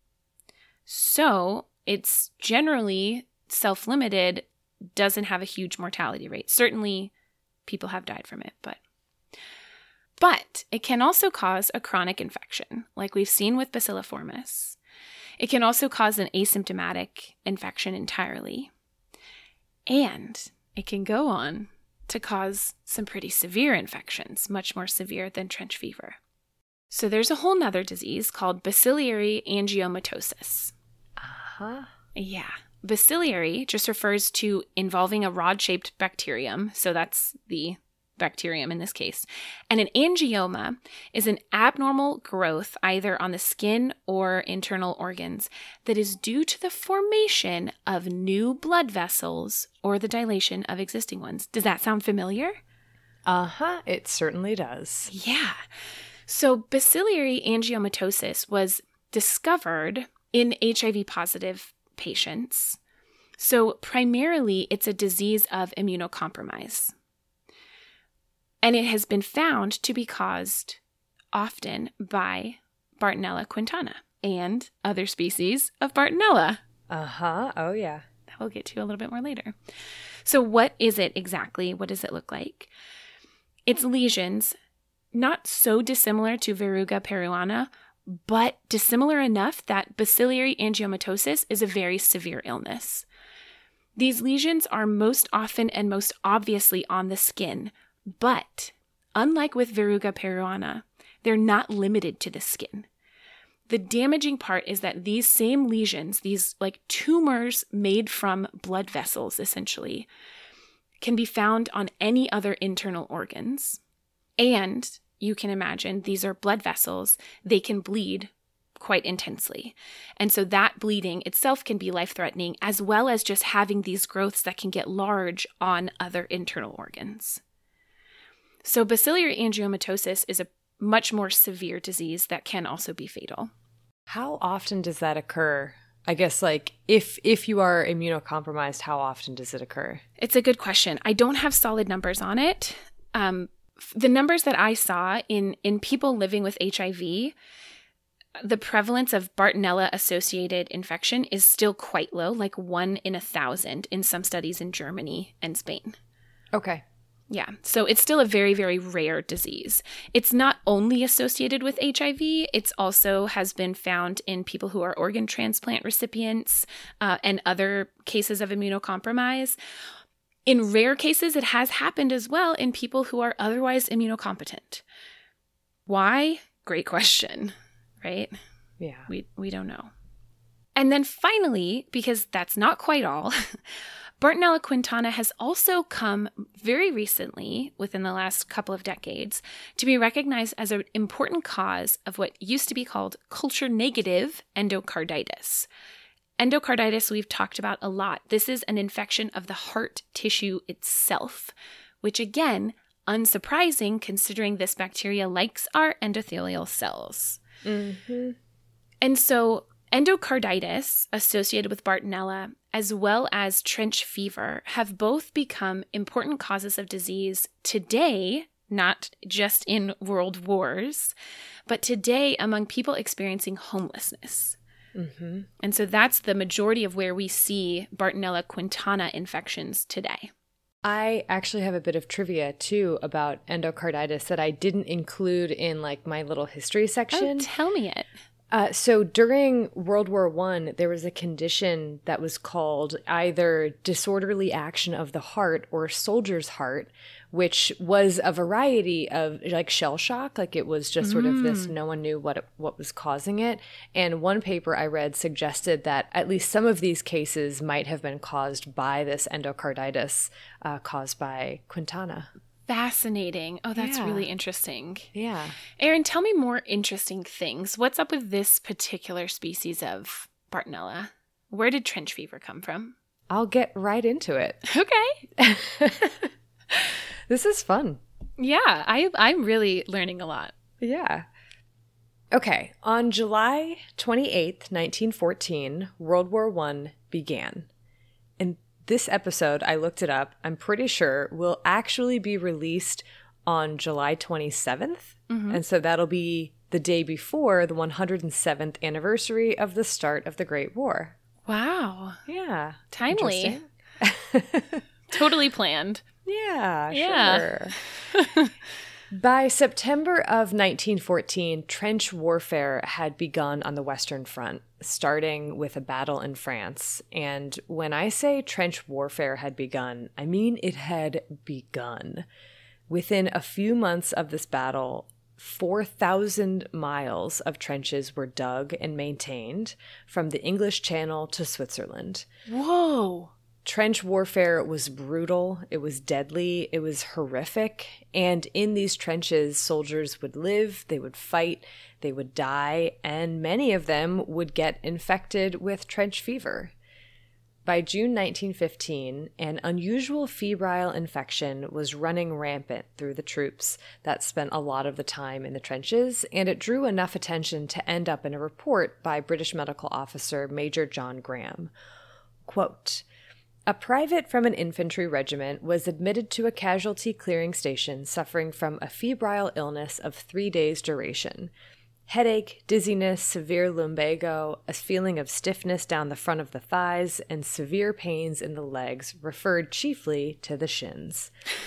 So it's generally self-limited, doesn't have a huge mortality rate. Certainly people have died from it, but but it can also cause a chronic infection, like we've seen with bacilliformis. It can also cause an asymptomatic infection entirely. And it can go on to cause some pretty severe infections, much more severe than trench fever. So there's a whole nother disease called bacillary angiomatosis. Huh? Yeah. Bacillary just refers to involving a rod-shaped bacterium. So that's the bacterium in this case. And an angioma is an abnormal growth either on the skin or internal organs that is due to the formation of new blood vessels or the dilation of existing ones. Does that sound familiar? Uh-huh. It certainly does. Yeah. So bacillary angiomatosis was discovered in H I V positive patients. So primarily it's a disease of immunocompromise. And it has been found to be caused often by Bartonella quintana and other species of Bartonella Uh-huh. Oh, yeah. that we'll get to a little bit more later. So what is it exactly? What does it look like? It's lesions, not so dissimilar to Verruga peruana, but dissimilar enough that bacillary angiomatosis is a very severe illness. These lesions are most often and most obviously on the skin, but unlike with Verruga peruana, they're not limited to the skin. The damaging part is that these same lesions, these like tumors made from blood vessels essentially, can be found on any other internal organs. And you can imagine these are blood vessels, they can bleed quite intensely. And so that bleeding itself can be life-threatening, as well as just having these growths that can get large on other internal organs. So bacillary angiomatosis is a much more severe disease that can also be fatal. How often does that occur I guess, like, if if you are immunocompromised, how often does it occur? It's a good question. I don't have solid numbers on it. Um, f- the numbers that I saw in, in people living with H I V, the prevalence of Bartonella-associated infection is still quite low, like one in a thousand in some studies in Germany and Spain. Okay. Yeah, so it's still a very, very rare disease. It's not only associated with H I V, it's also has been found in people who are organ transplant recipients uh, and other cases of immunocompromise. In rare cases, it has happened as well in people who are otherwise immunocompetent. Why? Great question, right? Yeah. We, we don't know. And then finally, because that's not quite all, Bartonella quintana has also come very recently, within the last couple of decades, to be recognized as an important cause of what used to be called culture-negative endocarditis. Endocarditis we've talked about a lot. This is an infection of the heart tissue itself, which again, unsurprising considering this bacteria likes our endothelial cells. Mm-hmm. And so endocarditis associated with Bartonella, as well as trench fever, have both become important causes of disease today, not just in world wars, but today among people experiencing homelessness. Mm-hmm. And so that's the majority of where we see Bartonella quintana infections today. I actually have a bit of trivia, too, about endocarditis that I didn't include in, like, my little history section. Oh, tell me it. Uh, so during World War One, there was a condition that was called either disorderly action of the heart or soldier's heart, which was a variety of like shell shock. Like it was just sort of this, no one knew what it, what was causing it. And one paper I read suggested that at least some of these cases might have been caused by this endocarditis uh, caused by Quintana. Fascinating. Oh, that's Yeah. really interesting. Yeah. Erin, tell me more interesting things. What's up with this particular species of Bartonella? Where did trench fever come from? I'll get right into it. Okay. This is fun. Yeah, I, I'm really learning a lot. Yeah. Okay. On July twenty-eighth, nineteen fourteen, World War One began. And this episode, I looked it up, I'm pretty sure will actually be released on July twenty-seventh. Mm-hmm. And so that'll be the day before the one hundred seventh anniversary of the start of the Great War. Wow. Yeah. Timely. Totally planned. Yeah, Yeah. sure. By September of nineteen fourteen, trench warfare had begun on the Western Front, starting with a battle in France. And when I say trench warfare had begun, I mean it had begun. Within a few months of this battle, four thousand miles of trenches were dug and maintained from the English Channel to Switzerland. Whoa. Trench warfare was brutal, it was deadly, it was horrific, and in these trenches, soldiers would live, they would fight, they would die, and many of them would get infected with trench fever. By June nineteen fifteen, an unusual febrile infection was running rampant through the troops that spent a lot of the time in the trenches, and it drew enough attention to end up in a report by British medical officer Major John Graham. Quote, "A private from an infantry regiment was admitted to a casualty clearing station suffering from a febrile illness of three days' duration. Headache, dizziness, severe lumbago, a feeling of stiffness down the front of the thighs, and severe pains in the legs, referred chiefly to the shins.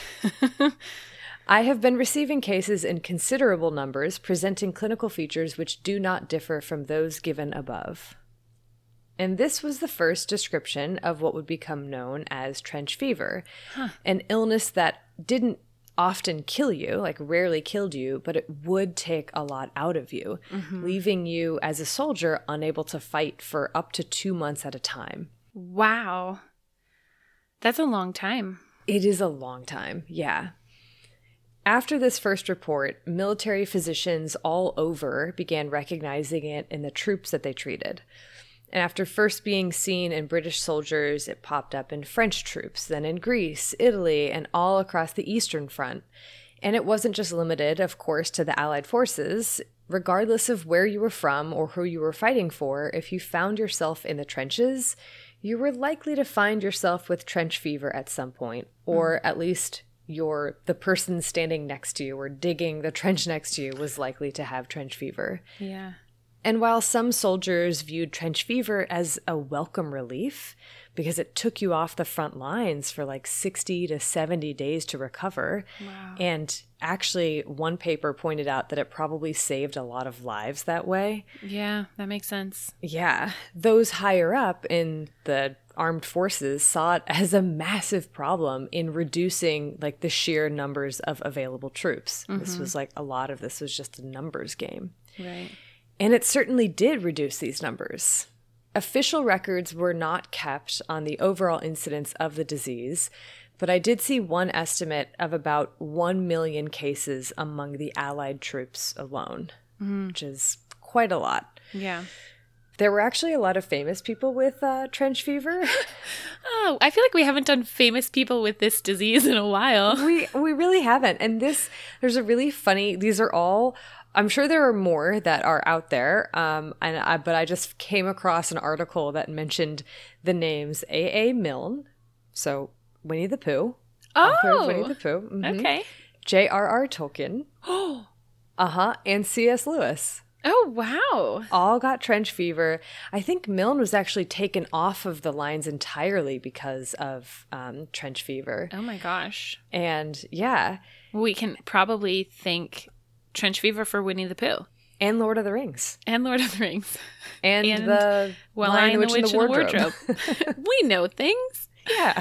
I have been receiving cases in considerable numbers presenting clinical features which do not differ from those given above." And this was the first description of what would become known as trench fever, huh. An illness that didn't often kill you, like rarely killed you, but it would take a lot out of you, mm-hmm. leaving you as a soldier unable to fight for up to two months at a time. Wow. That's a long time. It is a long time, yeah. After this first report, military physicians all over began recognizing it in the troops that they treated. And after first being seen in British soldiers, it popped up in French troops, then in Greece, Italy, and all across the Eastern Front. And it wasn't just limited, of course, to the Allied forces. regardless of where you were from or who you were fighting for, if you found yourself in the trenches, you were likely to find yourself with trench fever at some point, or mm. at least your the person standing next to you or digging the trench next to you was likely to have trench fever. Yeah. And while some soldiers viewed trench fever as a welcome relief because it took you off the front lines for like sixty to seventy days to recover, wow. and actually one paper pointed out that it probably saved a lot of lives that way. Yeah, that makes sense. Yeah. Those higher up in the armed forces saw it as a massive problem in reducing like the sheer numbers of available troops. Mm-hmm. This was like a lot of this was just a numbers game. Right. And it certainly did reduce these numbers. Official records were not kept on the overall incidence of the disease, but I did see one estimate of about one million cases among the Allied troops alone, mm. which is quite a lot. Yeah. There were actually a lot of famous people with uh, trench fever. Oh, I feel like we haven't done famous people with this disease in a while. We we really haven't. And this, there's a really funny, these are all, I'm sure there are more that are out there, um, and I, but I just came across an article that mentioned the names A A. Milne, so Winnie the Pooh, oh, author of Winnie the Pooh, mm-hmm. okay, J R R. Tolkien, oh, uh-huh, and C S. Lewis. Oh, wow. All got trench fever. I think Milne was actually taken off of the lines entirely because of um, trench fever. Oh, my gosh. And, yeah. We can probably thank trench fever for Winnie the Pooh. And Lord of the Rings. And Lord of the Rings. And, and the Well, I Am the Witch in the Wardrobe. wardrobe. We know things. Yeah.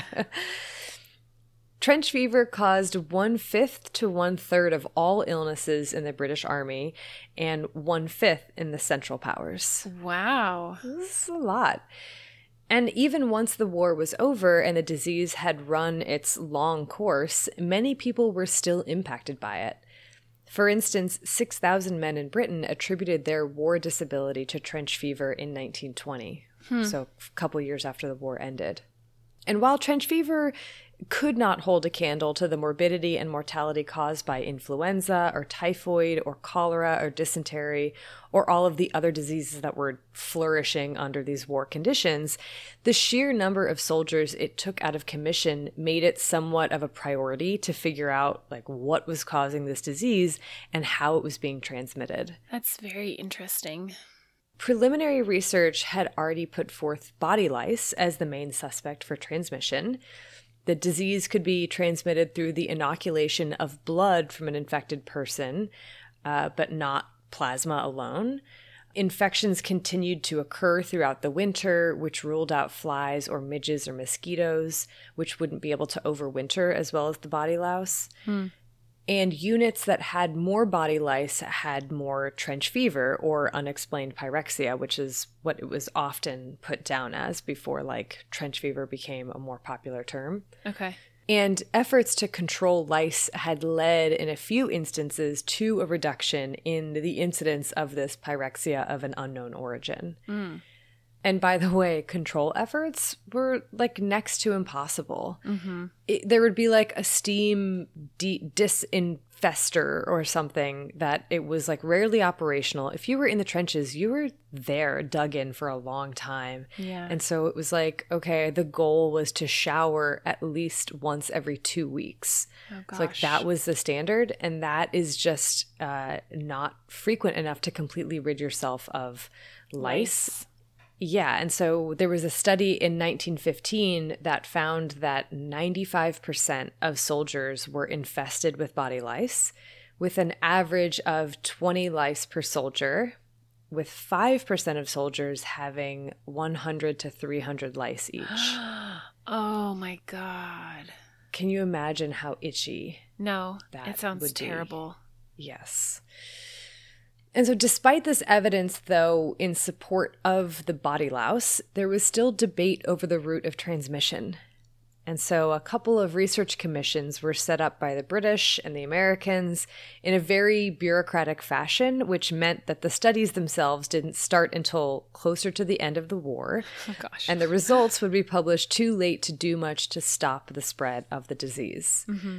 Trench fever caused one-fifth to one-third of all illnesses in the British Army and one-fifth in the Central Powers. Wow. This is a lot. And even once the war was over and the disease had run its long course, many people were still impacted by it. For instance, six thousand men in Britain attributed their war disability to trench fever in nineteen twenty, hmm. so a couple years after the war ended. And while trench fever could not hold a candle to the morbidity and mortality caused by influenza or typhoid or cholera or dysentery or all of the other diseases that were flourishing under these war conditions, the sheer number of soldiers it took out of commission made it somewhat of a priority to figure out like what was causing this disease and how it was being transmitted. That's very interesting. Preliminary research had already put forth body lice as the main suspect for transmission. The disease could be transmitted through the inoculation of blood from an infected person, uh, but not plasma alone. Infections continued to occur throughout the winter, which ruled out flies or midges or mosquitoes, which wouldn't be able to overwinter as well as the body louse. Hmm. And units that had more body lice had more trench fever or unexplained pyrexia, which is what it was often put down as before, like, trench fever became a more popular term. Okay. And efforts to control lice had led, in a few instances, to a reduction in the incidence of this pyrexia of an unknown origin. Mm. And by the way, control efforts were like next to impossible. Mm-hmm. It, there would be like a steam de- disinfester or something that it was like rarely operational. If you were in the trenches, you were there, dug in for a long time. Yeah. And so it was like, okay, the goal was to shower at least once every two weeks. Oh, gosh. So like that was the standard. And that is just uh, not frequent enough to completely rid yourself of lice. lice. Yeah, and so there was a study in nineteen fifteen that found that ninety-five percent of soldiers were infested with body lice, with an average of twenty lice per soldier, with five percent of soldiers having one hundred to three hundred lice each. Oh my God. Can you imagine how itchy No, that it sounds would terrible. Be? Yes. And so despite this evidence, though, in support of the body louse, there was still debate over the route of transmission. And so a couple of research commissions were set up by the British and the Americans in a very bureaucratic fashion, which meant that the studies themselves didn't start until closer to the end of the war. Oh, gosh. And the results would be published too late to do much to stop the spread of the disease. Mm-hmm.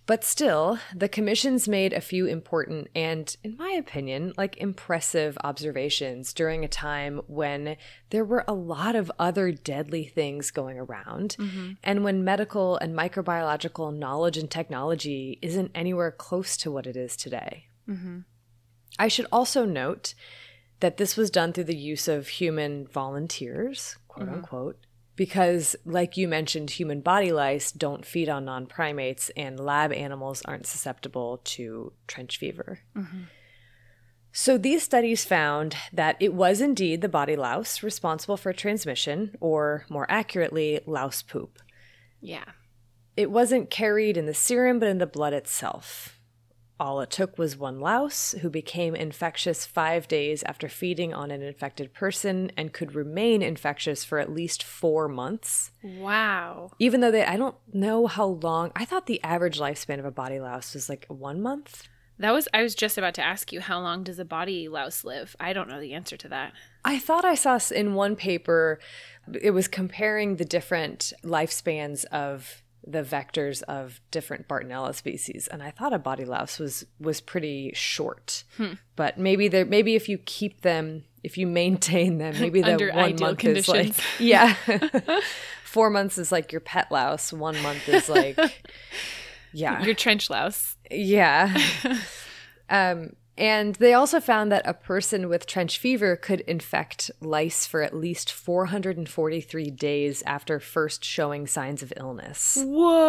But still, the commissions made a few important and, in my opinion, like impressive observations during a time when there were a lot of other deadly things going around, mm-hmm. and when medical and microbiological knowledge and technology isn't anywhere close to what it is today. Mm-hmm. I should also note that this was done through the use of human volunteers, quote mm-hmm. unquote, because, like you mentioned, human body lice don't feed on non-primates and lab animals aren't susceptible to trench fever. Mm-hmm. So these studies found that it was indeed the body louse responsible for transmission, or more accurately, louse poop. Yeah. It wasn't carried in the serum, but in the blood itself. All it took was one louse who became infectious five days after feeding on an infected person and could remain infectious for at least four months. Wow. Even though they, I don't know how long, I thought the average lifespan of a body louse was like one month. That was, I was just about to ask you, how long does a body louse live? I don't know the answer to that. I thought I saw in one paper, it was comparing the different lifespans of the vectors of different Bartonella species, and I thought a body louse was was pretty short. Hmm. But maybe there, maybe if you keep them, if you maintain them, maybe the Under one ideal month conditions. is like yeah, four months is like your pet louse. One month is like yeah, your trench louse. Yeah. um. And they also found that a person with trench fever could infect lice for at least four hundred forty-three days after first showing signs of illness.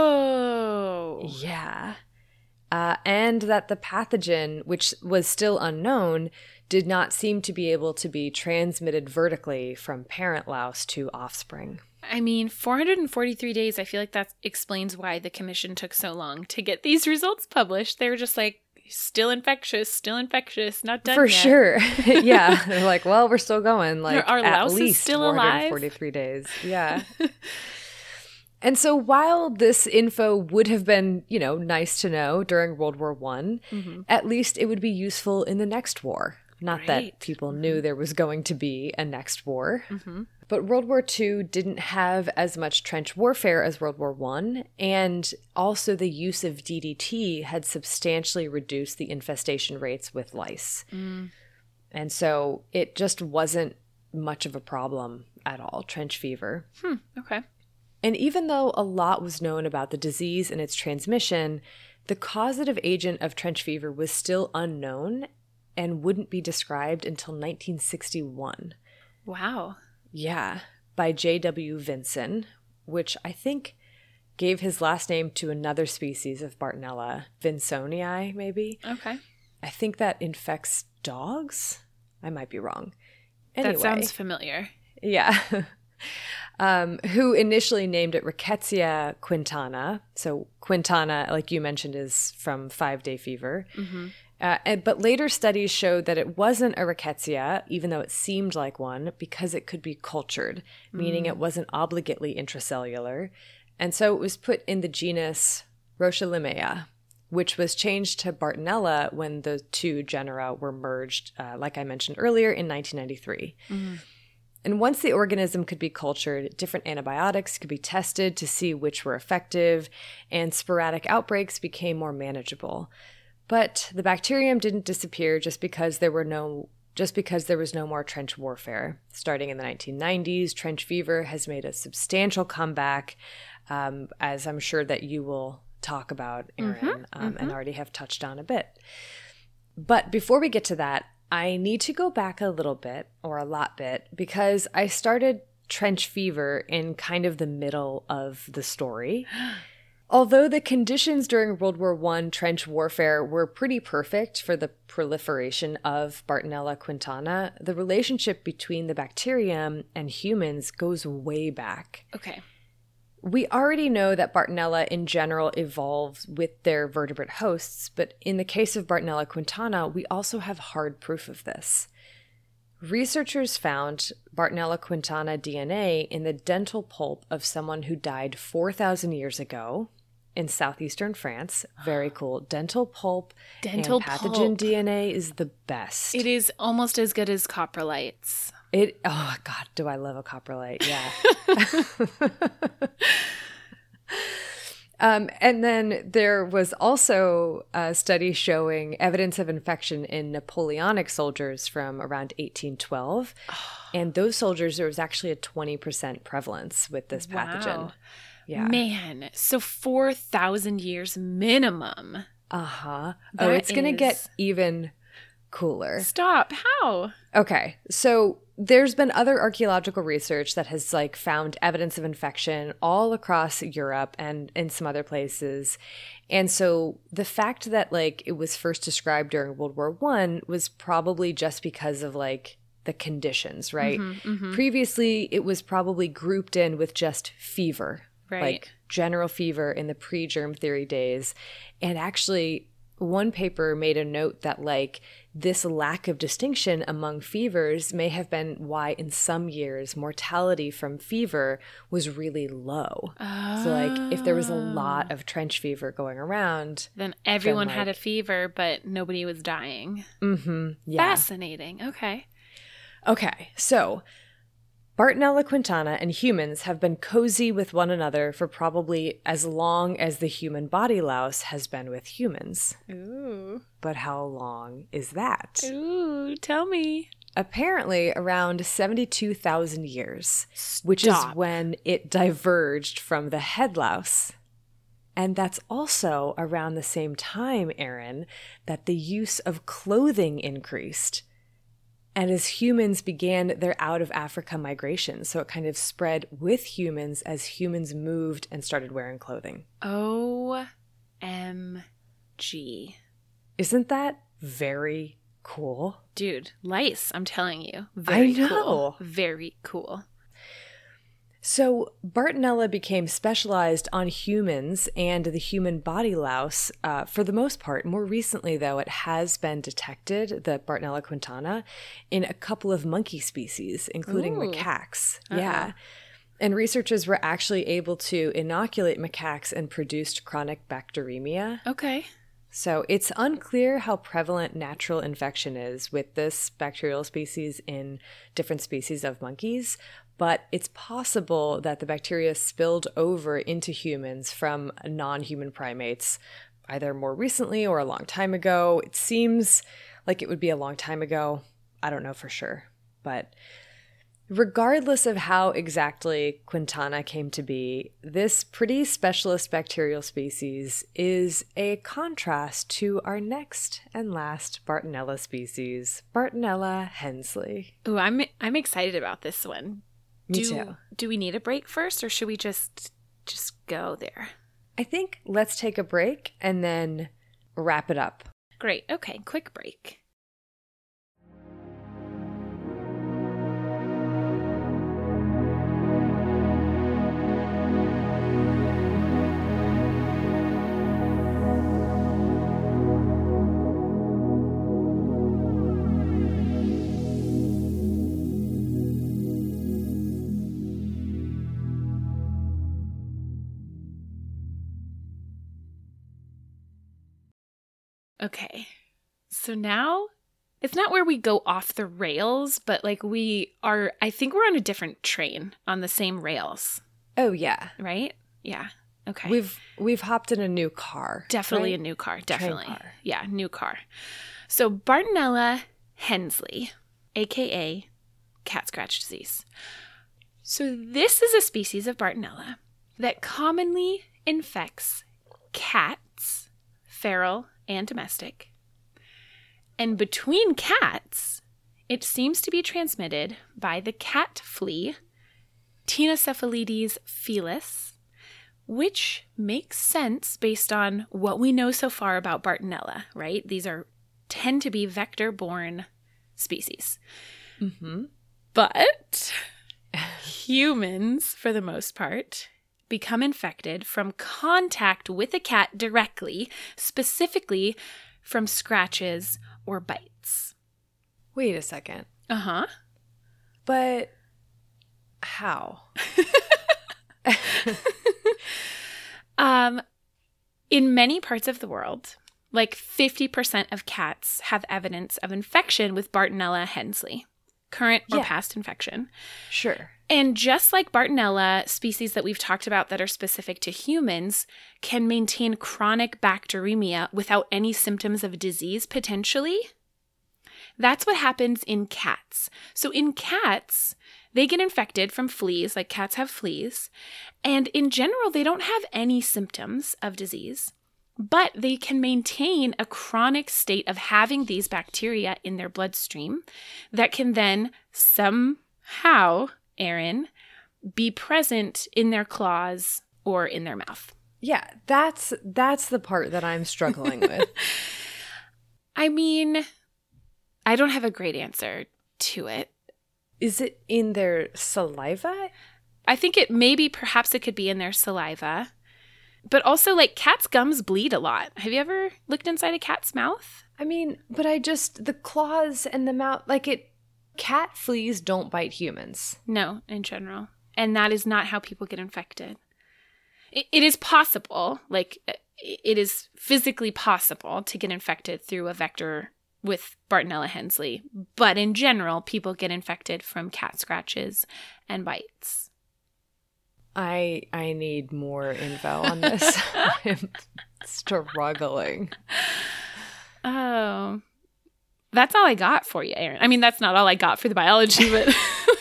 Whoa. Yeah. Uh, and that the pathogen, which was still unknown, did not seem to be able to be transmitted vertically from parent louse to offspring. I mean, four hundred forty-three days, I feel like that explains why the commission took so long to get these results published. They were just like, still infectious, still infectious, not done For yet. sure. Yeah. They're like, well, we're still going. Like, Our at louse least is still four hundred alive. forty-three days. Yeah. And so while this info would have been, you know, nice to know during World War One, mm-hmm. at least it would be useful in the next war. Not right. that people mm-hmm. knew there was going to be a next war. Mm-hmm. But World War Two didn't have as much trench warfare as World War One, and also the use of D D T had substantially reduced the infestation rates with lice. Mm. And so it just wasn't much of a problem at all, trench fever. Hmm, okay. And even though a lot was known about the disease and its transmission, the causative agent of trench fever was still unknown and wouldn't be described until nineteen sixty-one. Wow. Yeah, by J W Vinson, which I think gave his last name to another species of Bartonella, Vinsonii, maybe. Okay. I think that infects dogs. I might be wrong. Anyway, that sounds familiar. Yeah. um, who initially named it Rickettsia quintana. So quintana, like you mentioned, is from five-day fever. Mm-hmm. Uh, and, but later studies showed that it wasn't a rickettsia, even though it seemed like one, because it could be cultured, meaning mm. it wasn't obligately intracellular. And so it was put in the genus Roshallimea, which was changed to Bartonella when the two genera were merged, uh, like I mentioned earlier, in nineteen ninety-three. Mm. And once the organism could be cultured, different antibiotics could be tested to see which were effective, and sporadic outbreaks became more manageable. But the bacterium didn't disappear just because there were no just because there was no more trench warfare. Starting in the nineteen nineties, trench fever has made a substantial comeback, um, as I'm sure that you will talk about, Erin, mm-hmm, um, mm-hmm. and already have touched on a bit. But before we get to that, I need to go back a little bit, or a lot bit, because I started trench fever in kind of the middle of the story. Although the conditions during World War One trench warfare were pretty perfect for the proliferation of Bartonella quintana, the relationship between the bacterium and humans goes way back. Okay. We already know that Bartonella in general evolved with their vertebrate hosts, but in the case of Bartonella quintana, we also have hard proof of this. Researchers found Bartonella quintana D N A in the dental pulp of someone who died four thousand years ago in southeastern France. Very cool. Dental pulp dental and pathogen pulp. D N A is the best. It is almost as good as coprolites. It. Oh, God, do I love a coprolite. Yeah. Um, and then there was also a study showing evidence of infection in Napoleonic soldiers from around eighteen twelve. And those soldiers, there was actually a twenty percent prevalence with this pathogen. Wow. Yeah. Man, so four thousand years minimum. Uh-huh. That Oh, it's going to is- get even cooler. Stop. How? Okay, so there's been other archaeological research that has like found evidence of infection all across Europe and in some other places. And so the fact that like it was first described during World War One was probably just because of like the conditions, right? Mm-hmm, mm-hmm. Previously, it was probably grouped in with just fever, Right. like general fever in the pre-germ theory days. And actually, one paper made a note that like this lack of distinction among fevers may have been why in some years mortality from fever was really low. Oh. So like if there was a lot of trench fever going around, Then everyone then, had a like- fever, but nobody was dying. mm-hmm, yeah. Fascinating. Okay. Okay, so Bartonella quintana and humans have been cozy with one another for probably as long as the human body louse has been with humans. Ooh. But how long is that? Ooh, tell me. Apparently around seventy-two thousand years, which Stop. is when it diverged from the head louse. And that's also around the same time, Erin, that the use of clothing increased. And as humans began their out of Africa migration, so it kind of spread with humans as humans moved and started wearing clothing. O M G. Isn't that very cool? Dude, lice, I'm telling you. Very I know. cool. Very cool. So Bartonella became specialized on humans and the human body louse uh, for the most part. More recently, though, it has been detected, the Bartonella quintana, in a couple of monkey species, including Ooh. macaques. Uh-huh. Yeah. And researchers were actually able to inoculate macaques and produced chronic bacteremia. Okay. So it's unclear how prevalent natural infection is with this bacterial species in different species of monkeys, but it's possible that the bacteria spilled over into humans from non-human primates, either more recently or a long time ago. It seems like it would be a long time ago. I don't know for sure. But regardless of how exactly Quintana came to be, this pretty specialist bacterial species is a contrast to our next and last Bartonella species, Bartonella hensley. Ooh, I'm I'm excited about this one. Me do, too. Do we need a break first, or should we just just go there? I think let's take a break and then wrap it up. Great. Okay, quick break. Okay. So now it's not where we go off the rails, but like we are, I think we're on a different train on the same rails, Oh yeah. right? Yeah. Okay. We've we've hopped in a new car. Definitely right? a new car. Definitely. car. Yeah, new car. So Bartonella hensley, aka cat scratch disease. So this is a species of Bartonella that commonly infects cats, feral and domestic. And between cats, it seems to be transmitted by the cat flea, Tenocephalides felis, which makes sense based on what we know so far about Bartonella, right? These are tend to be vector-borne species. Mm-hmm. But humans, for the most part, become infected from contact with a cat directly, specifically from scratches or bites. Wait a second. Uh-huh. But how? Um, in many parts of the world, like fifty percent of cats have evidence of infection with Bartonella hensley, current or Yeah. past infection. Sure. And just like Bartonella, species that we've talked about that are specific to humans can maintain chronic bacteremia without any symptoms of disease, potentially. That's what happens in cats. So in cats, they get infected from fleas, like cats have fleas, and in general, they don't have any symptoms of disease, but they can maintain a chronic state of having these bacteria in their bloodstream that can then somehow, Erin, be present in their claws or in their mouth. Yeah, that's that's the part that I'm struggling with. I mean, I don't have a great answer to it. Is it in their saliva? I think it maybe perhaps it could be in their saliva. But also, like, cats' gums bleed a lot. Have you ever looked inside a cat's mouth? I mean, but I just, the claws and the mouth, like it, cat fleas don't bite humans. No, in general. And that is not how people get infected. It, it is possible, like, it is physically possible to get infected through a vector with Bartonella Hensley. But in general, people get infected from cat scratches and bites. I I need more info on this. I'm struggling. Oh, that's all I got for you, Erin. I mean, that's not all I got for the biology, but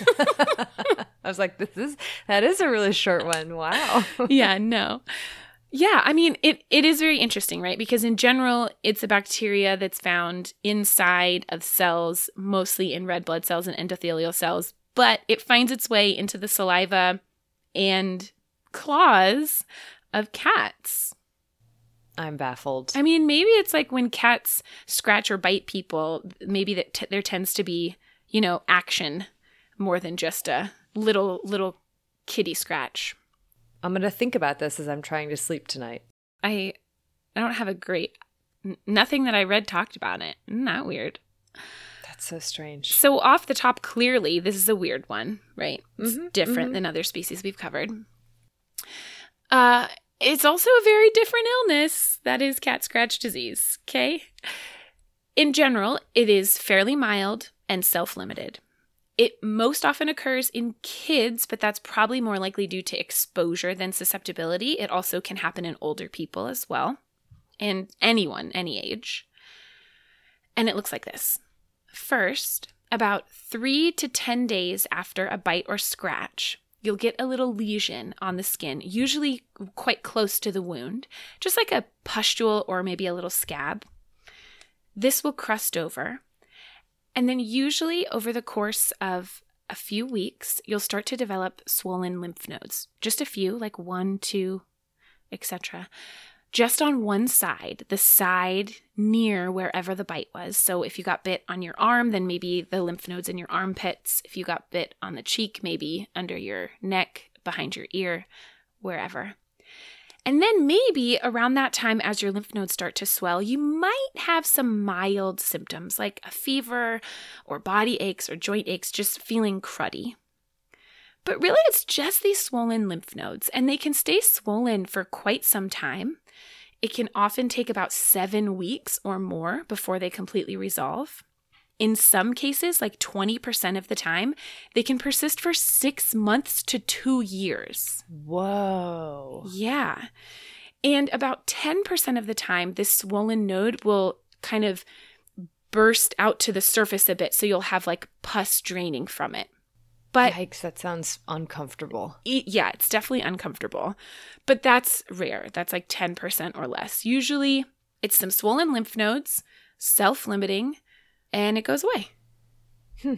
I was like, this is that is a really short one. Wow. Yeah, no. Yeah, I mean, it, it is very interesting, right? Because in general, it's a bacteria that's found inside of cells, mostly in red blood cells and endothelial cells, but it finds its way into the saliva and claws of cats. I'm baffled. I mean, maybe it's like when cats scratch or bite people, maybe that t- there tends to be, you know, action more than just a little, little kitty scratch. I'm going to think about this as I'm trying to sleep tonight. I I don't have a great, n- nothing that I read talked about it. Isn't that weird? That's so strange. So off the top, clearly, this is a weird one, right? It's Mm-hmm, different mm-hmm. than other species we've covered. Uh, it's also a very different illness. That is cat scratch disease, okay? In general, it is fairly mild and self-limited. It most often occurs in kids, but that's probably more likely due to exposure than susceptibility. It also can happen in older people as well, and anyone, any age. And it looks like this. First, about three to ten days after a bite or scratch, you'll get a little lesion on the skin, usually quite close to the wound, just like a pustule or maybe a little scab. This will crust over. And then usually over the course of a few weeks, you'll start to develop swollen lymph nodes. Just a few, like one, two, et cetera. Just on one side, the side near wherever the bite was. So if you got bit on your arm, then maybe the lymph nodes in your armpits. If you got bit on the cheek, maybe under your neck, behind your ear, wherever. And then maybe around that time, as your lymph nodes start to swell, you might have some mild symptoms like a fever or body aches or joint aches, just feeling cruddy. But really, it's just these swollen lymph nodes, and they can stay swollen for quite some time. It can often take about seven weeks or more before they completely resolve. In some cases, like twenty percent of the time, they can persist for six months to two years. Whoa. Yeah. And about ten percent of the time, this swollen node will kind of burst out to the surface a bit. So you'll have like pus draining from it. But Yikes, that sounds uncomfortable. e- yeah, it's definitely uncomfortable. But that's rare. That's like ten percent or less. Usually it's some swollen lymph nodes, self-limiting, and it goes away. Hmm.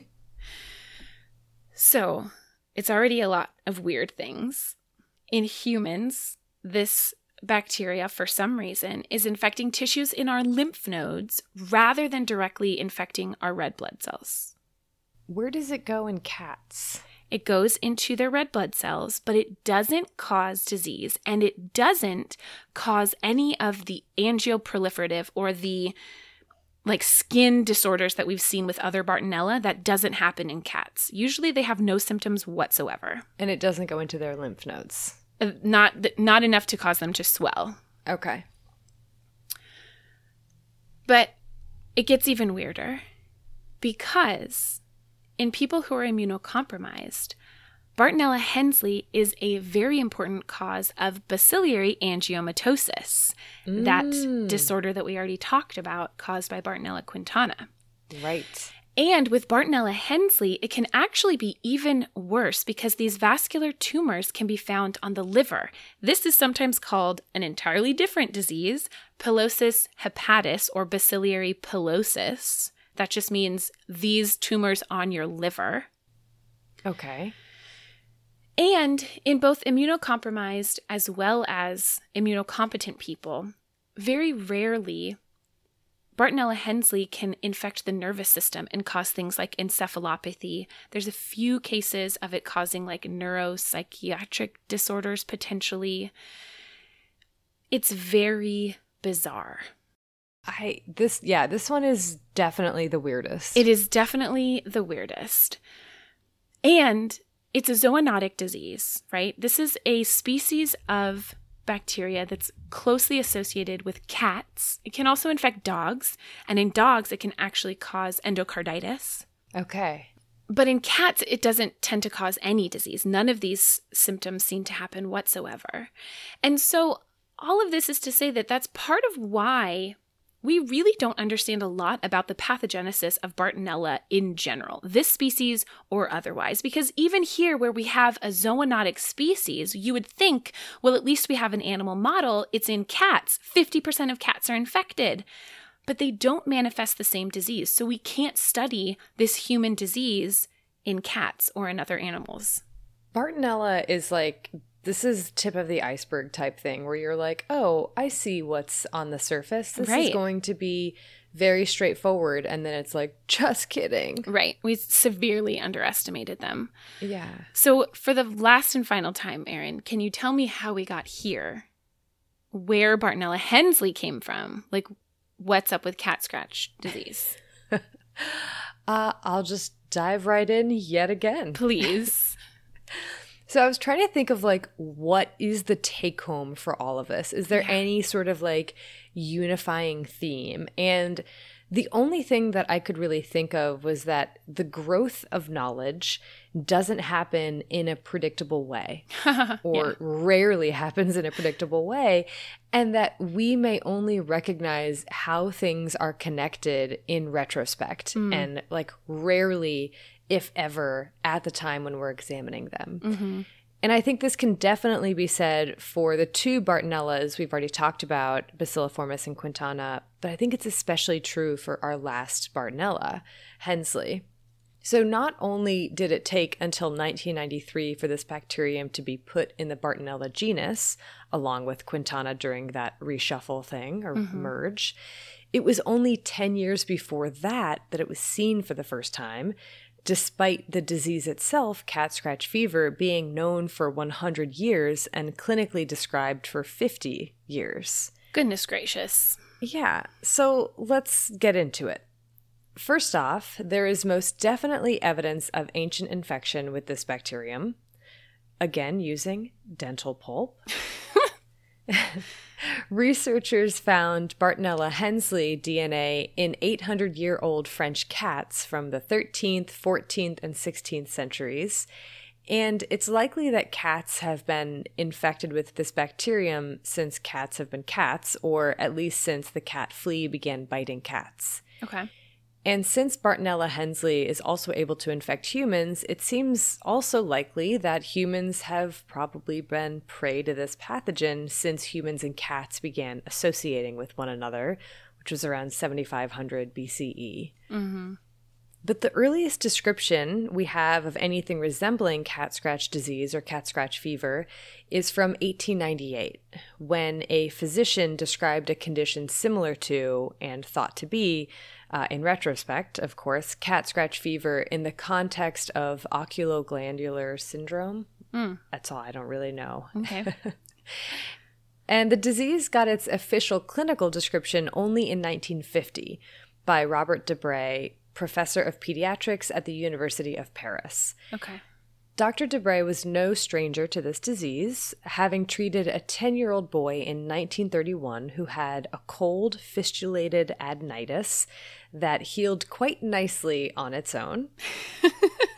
So it's already a lot of weird things. In humans, this bacteria, for some reason, is infecting tissues in our lymph nodes rather than directly infecting our red blood cells. Where does it go in cats? It goes into their red blood cells, but it doesn't cause disease, and it doesn't cause any of the angioproliferative or the like skin disorders that we've seen with other Bartonella. That doesn't happen in cats. Usually they have no symptoms whatsoever. And it doesn't go into their lymph nodes. Uh, Not not enough to cause them to swell. Okay. But it gets even weirder because in people who are immunocompromised, Bartonella Hensley is a very important cause of bacillary angiomatosis, mm. that disorder that we already talked about caused by Bartonella quintana. Right. And with Bartonella Hensley, it can actually be even worse because these vascular tumors can be found on the liver. This is sometimes called an entirely different disease, pilosis hepatis or bacillary pilosis. That just means these tumors on your liver. Okay. And in both immunocompromised as well as immunocompetent people, very rarely Bartonella Hensley can infect the nervous system and cause things like encephalopathy. There's a few cases of it causing like neuropsychiatric disorders potentially. It's very bizarre. I this yeah, this one is definitely the weirdest. It is definitely the weirdest. And it's a zoonotic disease, right? This is a species of bacteria that's closely associated with cats. It can also infect dogs, and in dogs, it can actually cause endocarditis. Okay. But in cats, it doesn't tend to cause any disease. None of these symptoms seem to happen whatsoever. And so all of this is to say that that's part of why we really don't understand a lot about the pathogenesis of Bartonella in general, this species or otherwise, because even here where we have a zoonotic species, you would think, well, at least we have an animal model. It's in cats. fifty percent of cats are infected, but they don't manifest the same disease. So we can't study this human disease in cats or in other animals. Bartonella is like... This is tip of the iceberg type thing where you're like, oh, I see what's on the surface. This right. is going to be very straightforward. And then it's like, just kidding. Right. We severely underestimated them. Yeah. So for the last and final time, Erin, can you tell me how we got here? Where Bartonella Hensley came from? Like, what's up with cat scratch disease? uh, I'll just dive right in yet again. Please. So I was trying to think of like, what is the take home for all of this? Is there yeah. any sort of like unifying theme? And the only thing that I could really think of was that the growth of knowledge doesn't happen in a predictable way or yeah. rarely happens in a predictable way. And that we may only recognize how things are connected in retrospect mm. and like rarely if ever, at the time when we're examining them. Mm-hmm. And I think this can definitely be said for the two Bartonellas we've already talked about, Bacilliformis and Quintana, but I think it's especially true for our last Bartonella, Hensley. So not only did it take until nineteen ninety-three for this bacterium to be put in the Bartonella genus, along with Quintana during that reshuffle thing or mm-hmm. merge, it was only ten years before that that it was seen for the first time, despite the disease itself, cat scratch fever, being known for one hundred years and clinically described for fifty years. Goodness gracious. Yeah, so let's get into it. First off, there is most definitely evidence of ancient infection with this bacterium, again using dental pulp. Researchers found Bartonella Hensley D N A in eight hundred year old French cats from the thirteenth, fourteenth, and sixteenth centuries. And it's likely that cats have been infected with this bacterium since cats have been cats, or at least since the cat flea began biting cats. Okay. And since Bartonella Hensley is also able to infect humans, it seems also likely that humans have probably been prey to this pathogen since humans and cats began associating with one another, which was around seventy-five hundred B C E. Mm-hmm. But the earliest description we have of anything resembling cat scratch disease or cat scratch fever is from eighteen ninety-eight, when a physician described a condition similar to, and thought to be, Uh, in retrospect, of course, cat scratch fever in the context of oculoglandular syndrome. Mm. That's all. I don't really know. Okay. And the disease got its official clinical description only in nineteen fifty by Robert Debré, professor of pediatrics at the University of Paris. Okay. Doctor Debré was no stranger to this disease, having treated a ten-year-old boy in nineteen thirty-one who had a cold, fistulated adenitis that healed quite nicely on its own.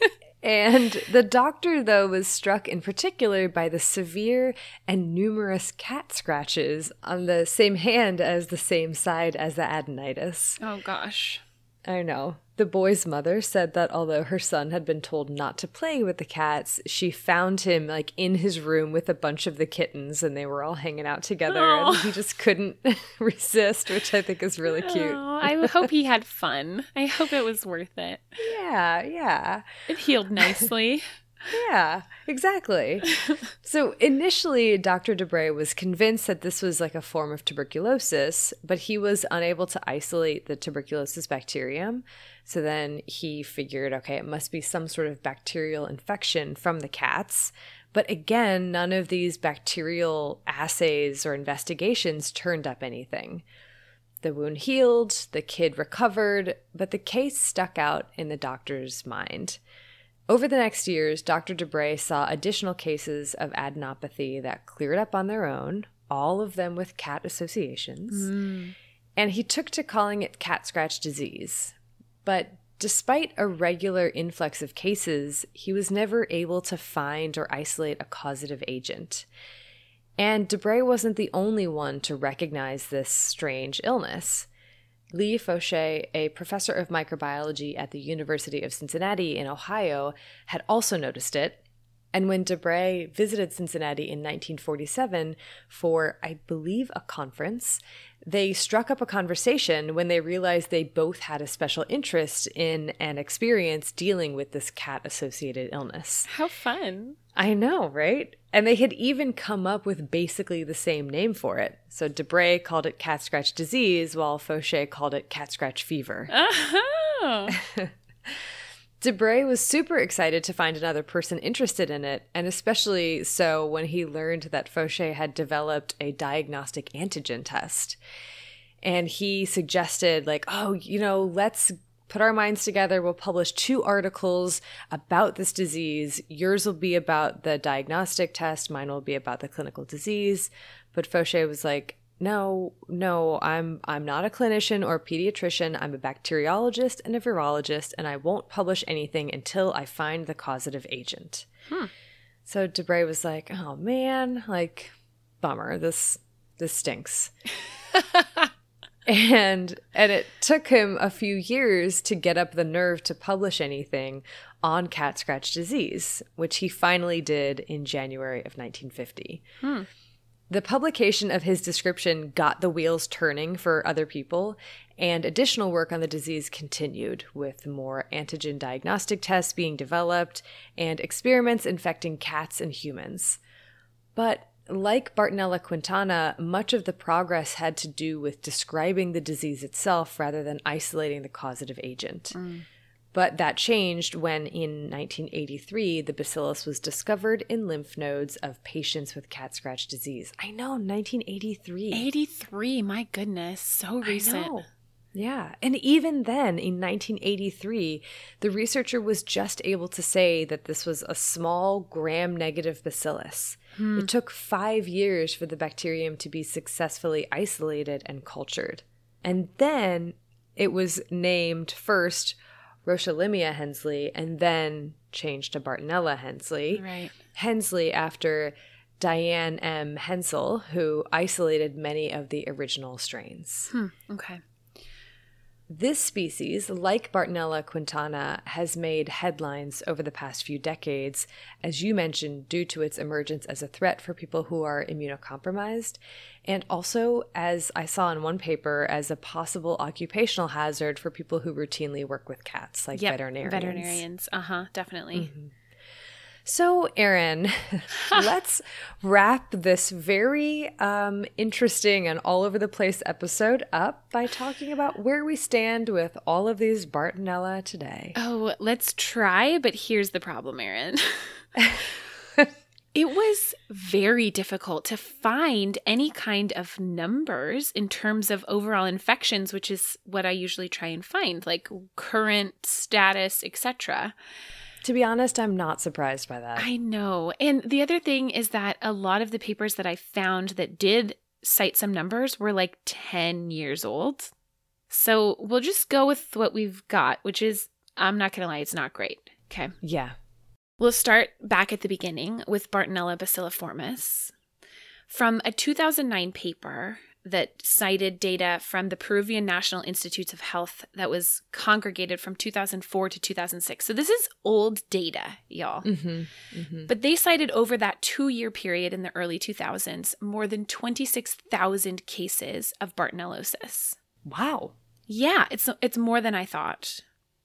And the doctor, though, was struck in particular by the severe and numerous cat scratches on the same hand as the same side as the adenitis. Oh, gosh. I know. The boy's mother said that although her son had been told not to play with the cats, she found him like in his room with a bunch of the kittens and they were all hanging out together oh. and he just couldn't resist, which I think is really cute. Oh, I hope he had fun. I hope it was worth it. Yeah, yeah. It healed nicely. Yeah, exactly. So initially, Doctor Debray was convinced that this was like a form of tuberculosis, but he was unable to isolate the tuberculosis bacterium. So then he figured, okay, it must be some sort of bacterial infection from the cats. But again, none of these bacterial assays or investigations turned up anything. The wound healed, the kid recovered, but the case stuck out in the doctor's mind. Over the next years, Doctor Debray saw additional cases of adenopathy that cleared up on their own, all of them with cat associations, mm. and he took to calling it cat scratch disease. But despite a regular influx of cases, he was never able to find or isolate a causative agent. And Debray wasn't the only one to recognize this strange illness. Lee Fauché, a professor of microbiology at the University of Cincinnati in Ohio, had also noticed it. And when Debray visited Cincinnati in nineteen forty-seven for, I believe, a conference, they struck up a conversation when they realized they both had a special interest in and experience dealing with this cat-associated illness. How fun. I know, right? And they had even come up with basically the same name for it. So Debray called it cat scratch disease, while Fauché called it cat scratch fever. Oh. Debray was super excited to find another person interested in it, and especially so when he learned that Fauché had developed a diagnostic antigen test. And he suggested, like, oh, you know, let's put our minds together. We'll publish two articles about this disease. Yours will be about the diagnostic test. Mine will be about the clinical disease. But Fauché was like, no, no, I'm I'm not a clinician or a pediatrician. I'm a bacteriologist and a virologist, and I won't publish anything until I find the causative agent. Hmm. So Debray was like, oh man, like, bummer. This this stinks. And and it took him a few years to get up the nerve to publish anything on cat scratch disease, which he finally did in January of nineteen fifty. Hmm. The publication of his description got the wheels turning for other people, and additional work on the disease continued, with more antigen diagnostic tests being developed and experiments infecting cats and humans. But like Bartonella quintana, much of the progress had to do with describing the disease itself rather than isolating the causative agent. Mm. But that changed when, in nineteen eighty-three, the bacillus was discovered in lymph nodes of patients with cat scratch disease. I know, nineteen eighty-three. eighty-three, my goodness, so recent. I know. Yeah, and even then, in nineteen eighty-three, the researcher was just able to say that this was a small gram-negative bacillus. Hmm. It took five years for the bacterium to be successfully isolated and cultured. And then it was named first Roshallimia Hensley and then changed to Bartonella Hensley. Right. Hensley after Diane M. Hensel, who isolated many of the original strains. Hmm. Okay. This species, like Bartonella quintana, has made headlines over the past few decades, as you mentioned, due to its emergence as a threat for people who are immunocompromised, and also, as I saw in one paper, as a possible occupational hazard for people who routinely work with cats, like yep, veterinarians. Veterinarians, uh-huh, definitely. Mm-hmm. So, Erin, let's wrap this very um, interesting and all over the place episode up by talking about where we stand with all of these Bartonella today. Oh, let's try, but here's the problem, Erin. It was very difficult to find any kind of numbers in terms of overall infections, which is what I usually try and find, like current status, et cetera. To be honest, I'm not surprised by that. I know. And the other thing is that a lot of the papers that I found that did cite some numbers were like ten years old. So we'll just go with what we've got, which is, I'm not going to lie, it's not great. Okay. Yeah. We'll start back at the beginning with Bartonella bacilliformis. From a two thousand nine paper that cited data from the Peruvian National Institutes of Health that was congregated from two thousand four to two thousand six. So this is old data, y'all. Mm-hmm, mm-hmm. But they cited over that two-year period in the early two thousands, more than twenty-six thousand cases of Bartonellosis. Wow. Yeah, it's it's more than I thought.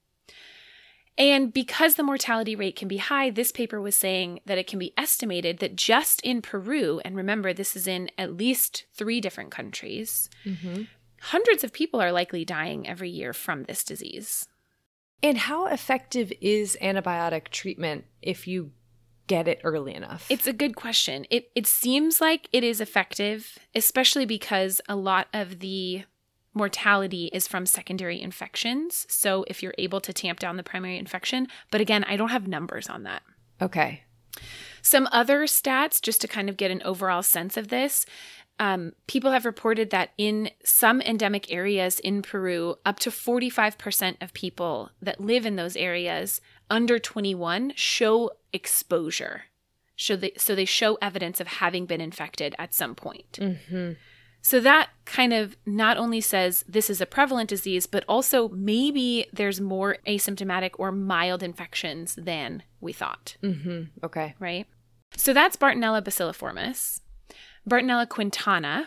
And because the mortality rate can be high, this paper was saying that it can be estimated that just in Peru, and remember, this is in at least three different countries, mm-hmm. hundreds of people are likely dying every year from this disease. And how effective is antibiotic treatment if you get it early enough? It's a good question. It it seems like it is effective, especially because a lot of the mortality is from secondary infections. So if you're able to tamp down the primary infection, but again, I don't have numbers on that. Okay. Some other stats, just to kind of get an overall sense of this, um, people have reported that in some endemic areas in Peru, up to forty-five percent of people that live in those areas under twenty-one show exposure. So they, so they show evidence of having been infected at some point. Mm-hmm. So that kind of not only says this is a prevalent disease, but also maybe there's more asymptomatic or mild infections than we thought. Mm-hmm. Okay. Right? So that's Bartonella bacilliformis. Bartonella quintana,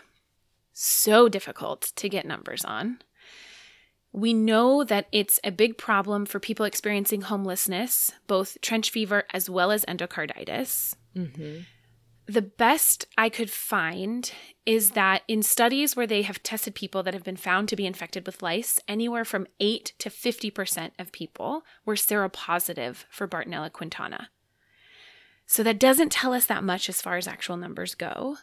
so difficult to get numbers on. We know that it's a big problem for people experiencing homelessness, both trench fever as well as endocarditis. Mm-hmm. The best I could find is that in studies where they have tested people that have been found to be infected with lice, anywhere from eight to fifty percent of people were seropositive for Bartonella quintana. So that doesn't tell us that much as far as actual numbers go,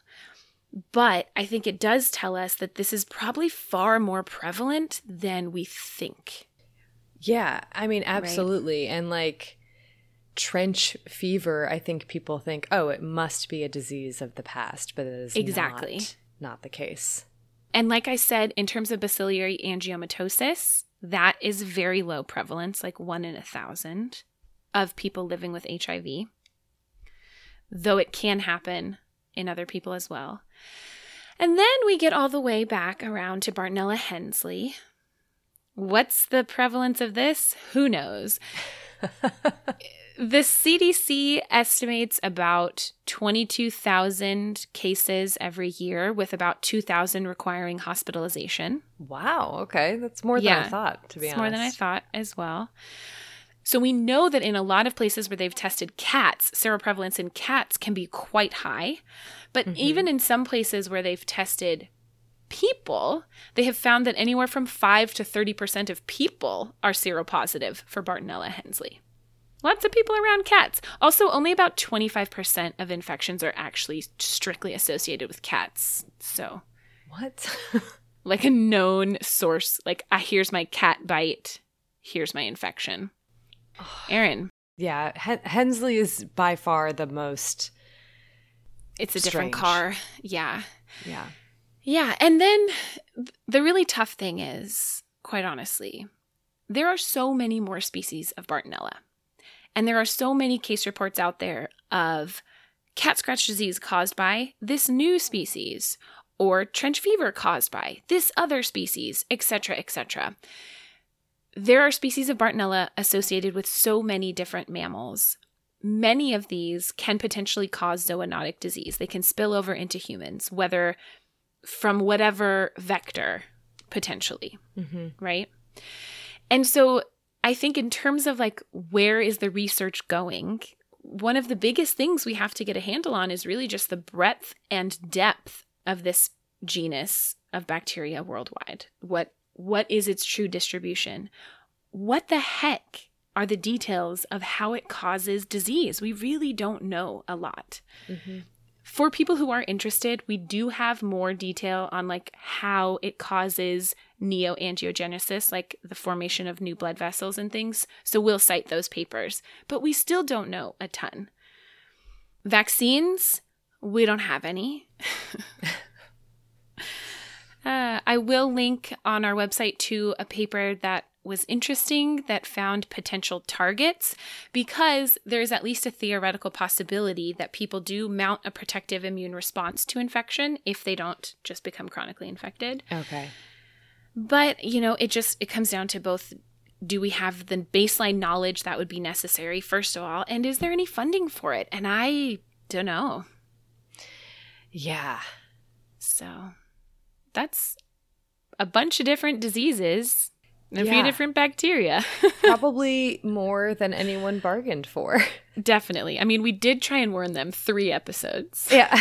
but I think it does tell us that this is probably far more prevalent than we think. Yeah, I mean, absolutely. Right? And like, trench fever, I think people think, oh, it must be a disease of the past, but it is exactly not, not the case. And like I said, in terms of bacillary angiomatosis, that is very low prevalence, like one in a thousand of people living with H I V, though it can happen in other people as well. And then we get all the way back around to Bartonella hensleyi. What's the prevalence of this? Who knows? The C D C estimates about twenty-two thousand cases every year, with about two thousand requiring hospitalization. Wow. Okay. That's more than yeah, I thought, to be it's honest. more than I thought as well. So we know that in a lot of places where they've tested cats, seroprevalence in cats can be quite high. But mm-hmm. even in some places where they've tested people, they have found that anywhere from five to thirty percent of people are seropositive for Bartonella hensleyi. Lots of people around cats. Also, only about twenty-five percent of infections are actually strictly associated with cats. So, what? Like a known source, like, ah, here's my cat bite, here's my infection. Erin. Yeah, Hen- hensleyi is by far the most It's a strange. different car. Yeah. Yeah. Yeah, and then the really tough thing is, quite honestly, there are so many more species of Bartonella. And there are so many case reports out there of cat scratch disease caused by this new species, or trench fever caused by this other species, et cetera, et cetera. There are species of Bartonella associated with so many different mammals. Many of these can potentially cause zoonotic disease. They can spill over into humans, whether from whatever vector, potentially, mm-hmm. right? And so I think in terms of like, where is the research going? One of the biggest things we have to get a handle on is really just the breadth and depth of this genus of bacteria worldwide. What what is its true distribution? What the heck are the details of how it causes disease? We really don't know a lot. Mm-hmm. For people who are interested, we do have more detail on like how it causes neoangiogenesis, like the formation of new blood vessels and things. So we'll cite those papers, but we still don't know a ton. Vaccines, we don't have any. uh, I will link on our website to a paper that was interesting that found potential targets because there's at least a theoretical possibility that people do mount a protective immune response to infection if they don't just become chronically infected. Okay. But, you know, it just, it comes down to both, do we have the baseline knowledge that would be necessary, first of all, and is there any funding for it? And I don't know. Yeah. So that's a bunch of different diseases and a Yeah. few different bacteria. Probably more than anyone bargained for. Definitely. I mean, we did try and warn them three episodes. Yeah.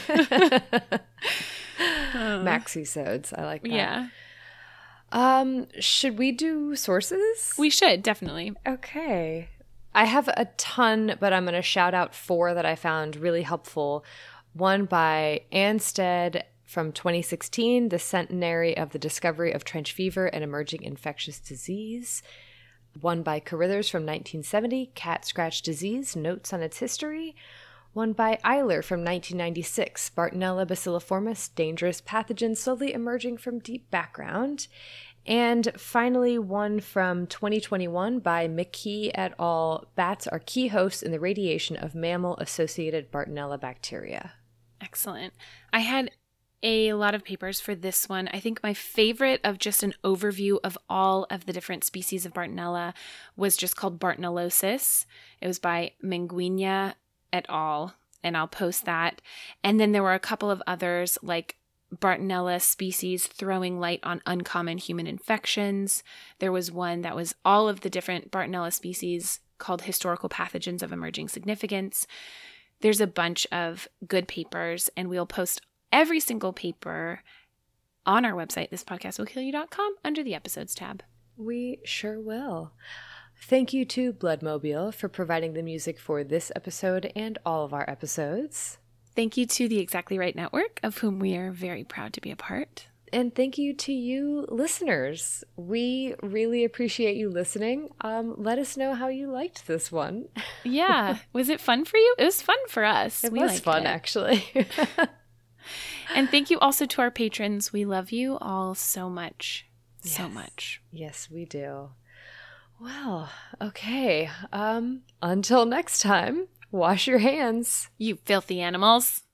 Maxi-sodes. I like that. Yeah. Um, should we do sources? We should, definitely. Okay. I have a ton, but I'm going to shout out four that I found really helpful. One by Anstead from twenty sixteen, the centenary of the discovery of trench fever and emerging infectious disease. One by Carithers from nineteen seventy, cat scratch disease, notes on its history. One by Eiler from nineteen ninety-six, Bartonella bacilliformis, dangerous pathogen slowly emerging from deep background. And finally, one from twenty twenty-one by McKee et al. Bats are key hosts in the radiation of mammal-associated Bartonella bacteria. Excellent. I had a lot of papers for this one. I think my favorite of just an overview of all of the different species of Bartonella was just called Bartonellosis. It was by Manguinha et al., and I'll post that. And then there were a couple of others like Bartonella species throwing light on uncommon human infections. There was one that was all of the different Bartonella species called Historical Pathogens of Emerging Significance. There's a bunch of good papers, and we'll post every single paper on our website, this podcast will kill you dot com, under the episodes tab. We sure will. Thank you to Bloodmobile for providing the music for this episode and all of our episodes. Thank you to the Exactly Right Network, of whom we are very proud to be a part. And thank you to you listeners. We really appreciate you listening. Um, let us know how you liked this one. Yeah. Was it fun for you? It was fun for us. It we was liked fun, it. actually. And thank you also to our patrons. We love you all so much. Yes. So much. Yes, we do. Well, okay. Um, until next time, wash your hands. You filthy animals.